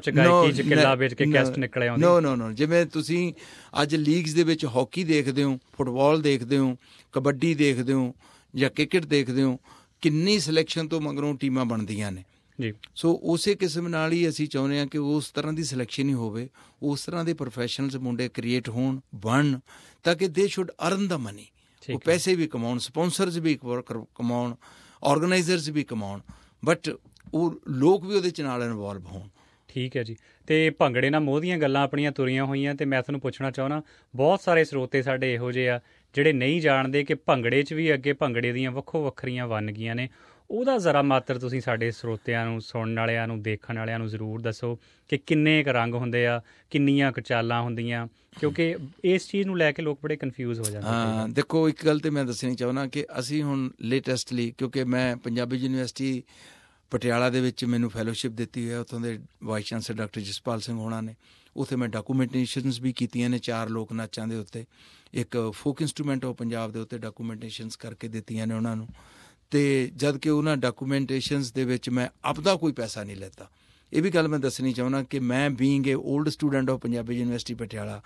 ਨੋ ਨੋ ਨੋ ਜਿਵੇਂ ਤੁਸੀਂ ਅੱਜ ਲੀਗਸ ਦੇ ਵਿੱਚ ਹਾਕੀ ਦੇਖਦੇ ਹੋ, ਫੁੱਟਬਾਲ ਦੇਖਦੇ ਹੋ, ਕਬੱਡੀ ਦੇਖਦੇ ਹੋ ਜਾਂ ਕ੍ਰਿਕਟ ਦੇਖਦੇ ਹੋ, ਕਿੰਨੀ ਸਿਲੈਕਸ਼ਨ ਤੋਂ ਮਗਰੋਂ ਟੀਮਾਂ ਬਣਦੀਆਂ ਨੇ ਜੀ। ਸੋ ਉਸੇ ਕਿਸਮ ਨਾਲ ਹੀ ਅਸੀਂ ਚਾਹੁੰਦੇ ਹਾਂ ਕਿ ਉਸ ਤਰ੍ਹਾਂ ਦੀ ਸਿਲੈਕਸ਼ਨ ਹੀ ਹੋਵੇ, ਉਸ ਤਰ੍ਹਾਂ ਦੇ ਪ੍ਰੋਫੈਸ਼ਨਲਸ ਮੁੰਡੇ ਕ੍ਰੀਏਟ ਹੋਣ, ਬਣਨ, ਤਾਂ ਕਿ ਦੇ ਸ਼ੁੱਡ ਅਰਨ ਦਾ ਮਨੀ। ਉਹ ਪੈਸੇ ਵੀ ਕਮਾਉਣ, ਸਪੋਂਸਰਸ ਵੀ ਕਮਾਉਣ, ਔਰਗੇਨਾਈਜ਼ਰਸ ਵੀ ਕਮਾਉਣ, ਬਟ ਉਹ ਲੋਕ ਵੀ ਉਹਦੇ 'ਚ ਨਾਲ ਇਨਵੋਲਵ ਹੋਣ। ਠੀਕ ਹੈ ਜੀ। ਅਤੇ ਭੰਗੜੇ ਨਾਲ ਮੋਹ ਦੀਆਂ ਗੱਲਾਂ ਆਪਣੀਆਂ ਤੁਰੀਆਂ ਹੋਈਆਂ, ਅਤੇ ਮੈਂ ਤੁਹਾਨੂੰ ਪੁੱਛਣਾ ਚਾਹੁੰਦਾ, ਬਹੁਤ ਸਾਰੇ ਸਰੋਤੇ ਸਾਡੇ ਇਹੋ ਜਿਹੇ ਆ ਜਿਹੜੇ ਨਹੀਂ ਜਾਣਦੇ ਕਿ ਭੰਗੜੇ 'ਚ ਵੀ ਅੱਗੇ ਭੰਗੜੇ ਦੀਆਂ ਵੱਖੋ ਵੱਖਰੀਆਂ ਵੰਨਗੀਆਂ ਨੇ। ਉਹਦਾ ਜ਼ਰਾ ਮਾਤਰ ਤੁਸੀਂ ਸਾਡੇ ਸਰੋਤਿਆਂ ਨੂੰ, ਸੁਣਨ ਵਾਲਿਆਂ ਨੂੰ, ਦੇਖਣ ਵਾਲਿਆਂ ਨੂੰ ਜ਼ਰੂਰ ਦੱਸੋ ਕਿ ਕਿੰਨੇ ਕੁ ਰੰਗ ਹੁੰਦੇ ਆ, ਕਿੰਨੀਆਂ ਕੁ ਚਾਲਾਂ ਹੁੰਦੀਆਂ, ਕਿਉਂਕਿ ਇਸ ਚੀਜ਼ ਨੂੰ ਲੈ ਕੇ ਲੋਕ ਬੜੇ ਕਨਫਿਊਜ਼ ਹੋ ਜਾਂਦੇ। ਹਾਂ, ਦੇਖੋ ਇੱਕ ਗੱਲ ਤਾਂ ਮੈਂ ਦੱਸਣੀ ਚਾਹੁੰਦਾ ਕਿ ਅਸੀਂ ਹੁਣ ਲੇਟੈਸਟਲੀ, ਕਿਉਂਕਿ ਮੈਂ ਪੰਜਾਬੀ ਯੂਨੀਵਰਸਿਟੀ ਪਟਿਆਲਾ ਦੇ ਵਿੱਚ ਮੈਨੂੰ ਫੈਲੋਸ਼ਿਪ ਦਿੱਤੀ ਹੋਈ ਹੈ, ਉੱਥੋਂ ਦੇ vice chancellor doctor Jaspal Singh ਹੋਣਾ ਨੇ। ਉੱਥੇ ਮੈਂ ਡਾਕੂਮੈਂਟੇਸ਼ਨਸ ਵੀ ਕੀਤੀਆਂ ਨੇ ਚਾਰ ਲੋਕ ਨਾਚਾਂ ਦੇ ਉੱਤੇ, ਇੱਕ ਫੋਕ ਇੰਸਟਰੂਮੈਂਟ ਆਫ ਪੰਜਾਬ ਦੇ ਉੱਤੇ ਡਾਕੂਮੈਂਟੇਸ਼ਨਸ ਕਰਕੇ ਦਿੱਤੀਆਂ ਨੇ ਉਹਨਾਂ ਨੂੰ। ਅਤੇ ਜਦ ਕਿ ਉਹਨਾਂ ਡਾਕੂਮੈਂਟੇਸ਼ਨਸ ਦੇ ਵਿੱਚ ਮੈਂ ਆਪਦਾ ਕੋਈ ਪੈਸਾ ਨਹੀਂ ਲੈਤਾ। ਇਹ ਵੀ ਗੱਲ ਮੈਂ ਦੱਸਣੀ ਚਾਹੁੰਦਾ ਕਿ ਮੈਂ being a old student of Punjabi university Patiala,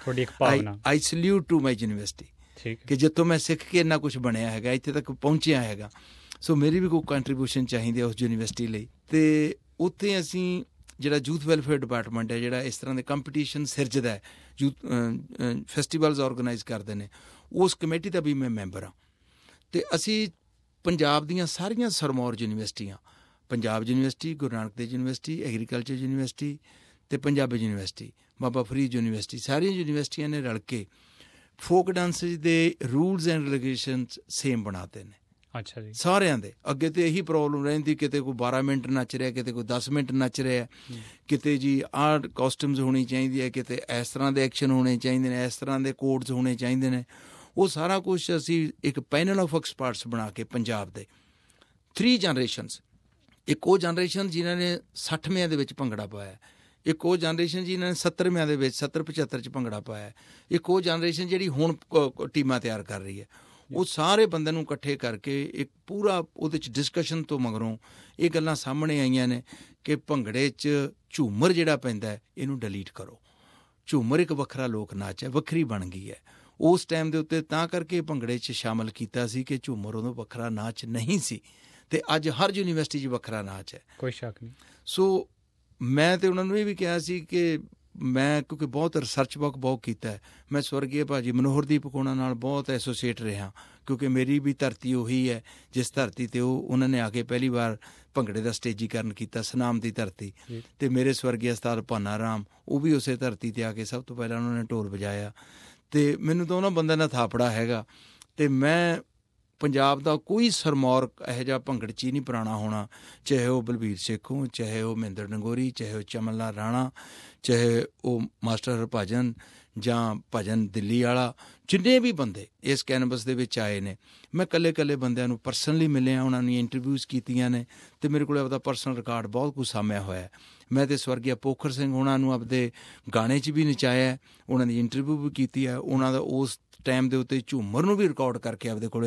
I salute to my university ਕਿ ਜਿੱਥੋਂ ਮੈਂ ਸਿੱਖ ਕੇ ਇੰਨਾ ਕੁਛ ਬਣਿਆ ਹੈਗਾ, ਇੱਥੇ ਤੱਕ ਪਹੁੰਚਿਆ ਹੈਗਾ। ਸੋ ਮੇਰੀ ਵੀ ਕੋਈ ਕੰਟਰੀਬਿਊਸ਼ਨ ਚਾਹੀਦੀ ਹੈ ਉਸ ਯੂਨੀਵਰਸਿਟੀ ਲਈ। ਅਤੇ ਉੱਥੇ ਅਸੀਂ ਜਿਹੜਾ ਯੂਥ ਵੈਲਫੇਅਰ ਡਿਪਾਰਟਮੈਂਟ ਹੈ, ਜਿਹੜਾ ਇਸ ਤਰ੍ਹਾਂ ਦੇ ਕੰਪੀਟੀਸ਼ਨ ਸਿਰਜਦਾ ਹੈ, ਯੂਥ ਫੈਸਟੀਵਲਸ ਔਰਗਨਾਈਜ਼ ਕਰਦੇ ਨੇ, ਉਸ ਕਮੇਟੀ ਦਾ ਵੀ ਮੈਂ ਮੈਂਬਰ ਹਾਂ। ਅਤੇ ਅਸੀਂ ਪੰਜਾਬ ਦੀਆਂ ਸਾਰੀਆਂ ਸਰਮੌਰ ਯੂਨੀਵਰਸਿਟੀਆਂ, Punjab university, Guru Nanak Dev university, agriculture university ਅਤੇ ਪੰਜਾਬੀ ਯੂਨੀਵਰਸਿਟੀ, ਬਾਬਾ ਫਰੀਦ ਯੂਨੀਵਰਸਿਟੀ, ਸਾਰੀਆਂ ਯੂਨੀਵਰਸਿਟੀਆਂ ਨੇ ਰਲ ਕੇ ਫੋਕ ਡਾਂਸਿਸ ਦੇ ਰੂਲਸ ਐਂਡ ਰੈਗੂਲੇਸ਼ਨਸ ਸੇਮ ਬਣਾਤੇ ਨੇ। ਅੱਛਾ ਜੀ। ਸਾਰਿਆਂ ਦੇ ਅੱਗੇ ਤਾਂ ਇਹੀ ਪ੍ਰੋਬਲਮ ਰਹਿੰਦੀ, ਕਿਤੇ ਕੋਈ ਬਾਰਾਂ ਮਿੰਟ ਨੱਚ ਰਿਹਾ, ਕਿਤੇ ਕੋਈ ਦਸ ਮਿੰਟ ਨੱਚ ਰਿਹਾ, ਕਿਤੇ ਜੀ ਆਹ ਕਾਸਟਿਊਮਸ ਹੋਣੀ ਚਾਹੀਦੀ ਹੈ, ਕਿਤੇ ਇਸ ਤਰ੍ਹਾਂ ਦੇ ਐਕਸ਼ਨ ਹੋਣੇ ਚਾਹੀਦੇ ਨੇ, ਇਸ ਤਰ੍ਹਾਂ ਦੇ ਕੋਡਸ ਹੋਣੇ ਚਾਹੀਦੇ ਨੇ। ਉਹ ਸਾਰਾ ਕੁਛ ਅਸੀਂ ਇੱਕ ਪੈਨਲ ਆਫ ਐਕਸਪਰਟਸ ਬਣਾ ਕੇ ਪੰਜਾਬ ਦੇ ਥਰੀ ਜਨਰੇਸ਼ਨਸ, ਇੱਕ ਉਹ ਜਨਰੇਸ਼ਨ ਜਿਨ੍ਹਾਂ ਨੇ ਸੱਠਵਿਆਂ ਦੇ ਵਿੱਚ ਭੰਗੜਾ ਪਾਇਆ, ਇੱਕ ਉਹ ਜਨਰੇਸ਼ਨ ਜਿਨ੍ਹਾਂ ਨੇ ਸੱਤਰਵਿਆਂ ਦੇ ਵਿੱਚ ਸੱਤਰ ਪਝੱਤਰ 'ਚ ਭੰਗੜਾ ਪਾਇਆ, ਇੱਕ ਉਹ ਜਨਰੇਸ਼ਨ ਜਿਹੜੀ ਹੁਣ ਟੀਮਾਂ ਤਿਆਰ ਕਰ ਰਹੀ ਹੈ। ਉਹ ਸਾਰੇ ਬੰਦਿਆਂ ਨੂੰ ਇਕੱਠੇ ਕਰਕੇ ਇੱਕ ਪੂਰਾ ਉਹਦੇ 'ਚ ਡਿਸਕਸ਼ਨ ਤੋਂ ਮਗਰੋਂ ਇਹ ਗੱਲਾਂ ਸਾਹਮਣੇ ਆਈਆਂ ਨੇ ਕਿ ਭੰਗੜੇ 'ਚ ਝੂਮਰ ਜਿਹੜਾ ਪੈਂਦਾ ਇਹਨੂੰ ਡਿਲੀਟ ਕਰੋ। ਝੂਮਰ ਇੱਕ ਵੱਖਰਾ ਲੋਕ ਨਾਚ ਹੈ, ਵੱਖਰੀ ਬਣ ਗਈ ਹੈ। ਉਸ ਟਾਈਮ ਦੇ ਉੱਤੇ ਤਾਂ ਕਰਕੇ ਭੰਗੜੇ 'ਚ ਸ਼ਾਮਲ ਕੀਤਾ ਸੀ ਕਿ ਝੂਮਰ ਉਦੋਂ ਵੱਖਰਾ ਨਾਚ ਨਹੀਂ ਸੀ, ਅਤੇ ਅੱਜ ਹਰ ਯੂਨੀਵਰਸਿਟੀ 'ਚ ਵੱਖਰਾ ਨਾਚ ਹੈ, ਕੋਈ ਸ਼ੱਕ ਨਹੀਂ। ਸੋ ਮੈਂ ਤਾਂ ਉਹਨਾਂ ਨੂੰ ਇਹ ਵੀ ਕਿਹਾ ਸੀ ਕਿ ਮੈਂ ਕਿਉਂਕਿ ਬਹੁਤ ਰਿਸਰਚ ਵਰਕ ਬਹੁਤ ਕੀਤਾ, ਮੈਂ ਸਵਰਗੀ ਭਾਜੀ ਮਨੋਹਰਦੀਪ ਕੋਣਾ ਨਾਲ ਬਹੁਤ ਐਸੋਸੀਏਟ ਰਿਹਾ, ਕਿਉਂਕਿ ਮੇਰੀ ਵੀ ਧਰਤੀ ਉਹੀ ਹੈ ਜਿਸ ਧਰਤੀ 'ਤੇ ਉਹ ਉਹਨਾਂ ਨੇ ਆ ਕੇ ਪਹਿਲੀ ਵਾਰ ਭੰਗੜੇ ਦਾ ਸਟੇਜੀਕਰਨ ਕੀਤਾ, ਸੁਨਾਮ ਦੀ ਧਰਤੀ। ਅਤੇ ਮੇਰੇ ਸਵਰਗੀ ਉਸਤਾਦ ਭਾਨਾ ਰਾਮ, ਉਹ ਵੀ ਉਸੇ ਧਰਤੀ 'ਤੇ ਆ ਕੇ ਸਭ ਤੋਂ ਪਹਿਲਾਂ ਉਹਨਾਂ ਨੇ ਢੋਲ ਵਜਾਇਆ। ਅਤੇ ਮੈਨੂੰ ਤਾਂ ਉਹਨਾਂ ਬੰਦਿਆਂ ਦਾ ਥਾਪੜਾ ਹੈਗਾ। ਅਤੇ ਮੈਂ ਪੰਜਾਬ ਦਾ ਕੋਈ ਸਰਮੌਰ ਇਹੋ ਜਿਹਾ ਭੰਗੜ 'ਚ ਹੀ ਨਹੀਂ ਪੁਰਾਣਾ ਹੋਣਾ, ਚਾਹੇ ਉਹ ਬਲਬੀਰ ਸੇਖ ਹੋਣ, ਚਾਹੇ ਉਹ ਮਹਿੰਦਰ ਡੰਗੋਰੀ, ਚਾਹੇ ਉਹ ਚਮਨ ਲਾਲ ਰਾਣਾ, ਚਾਹੇ ਉਹ ਮਾਸਟਰ ਹਰਭਜਨ ਜਾਂ ਭਜਨ ਦਿੱਲੀ ਵਾਲਾ, ਜਿੰਨੇ ਵੀ ਬੰਦੇ ਇਸ ਕੈਨਵਸ ਦੇ ਵਿੱਚ ਆਏ ਨੇ, ਮੈਂ ਇਕੱਲੇ ਇਕੱਲੇ ਬੰਦਿਆਂ ਨੂੰ ਪਰਸਨਲੀ ਮਿਲਿਆ, ਉਹਨਾਂ ਨੂੰ ਇੰਟਰਵਿਊਜ਼ ਕੀਤੀਆਂ ਨੇ, ਅਤੇ ਮੇਰੇ ਕੋਲ ਆਪਦਾ ਪਰਸਨਲ ਰਿਕਾਰਡ ਬਹੁਤ ਕੁਛ ਸਾਂਭਿਆ ਹੋਇਆ। ਮੈਂ ਤਾਂ ਸਵਰਗੀ ਪੋਖਰ ਸਿੰਘ ਉਹਨਾਂ ਨੂੰ ਆਪਦੇ ਗਾਣੇ 'ਚ ਵੀ ਨਚਾਇਆ, ਉਹਨਾਂ ਦੀ ਇੰਟਰਵਿਊ ਵੀ ਕੀਤੀ ਹੈ, ਉਹਨਾਂ ਦਾ ਉਸ ਟਾਈਮ ਦੇ ਉੱਤੇ ਝੂਮਰ ਨੂੰ ਵੀ ਰਿਕਾਰਡ ਕਰਕੇ ਆਪਦੇ ਕੋਲੇ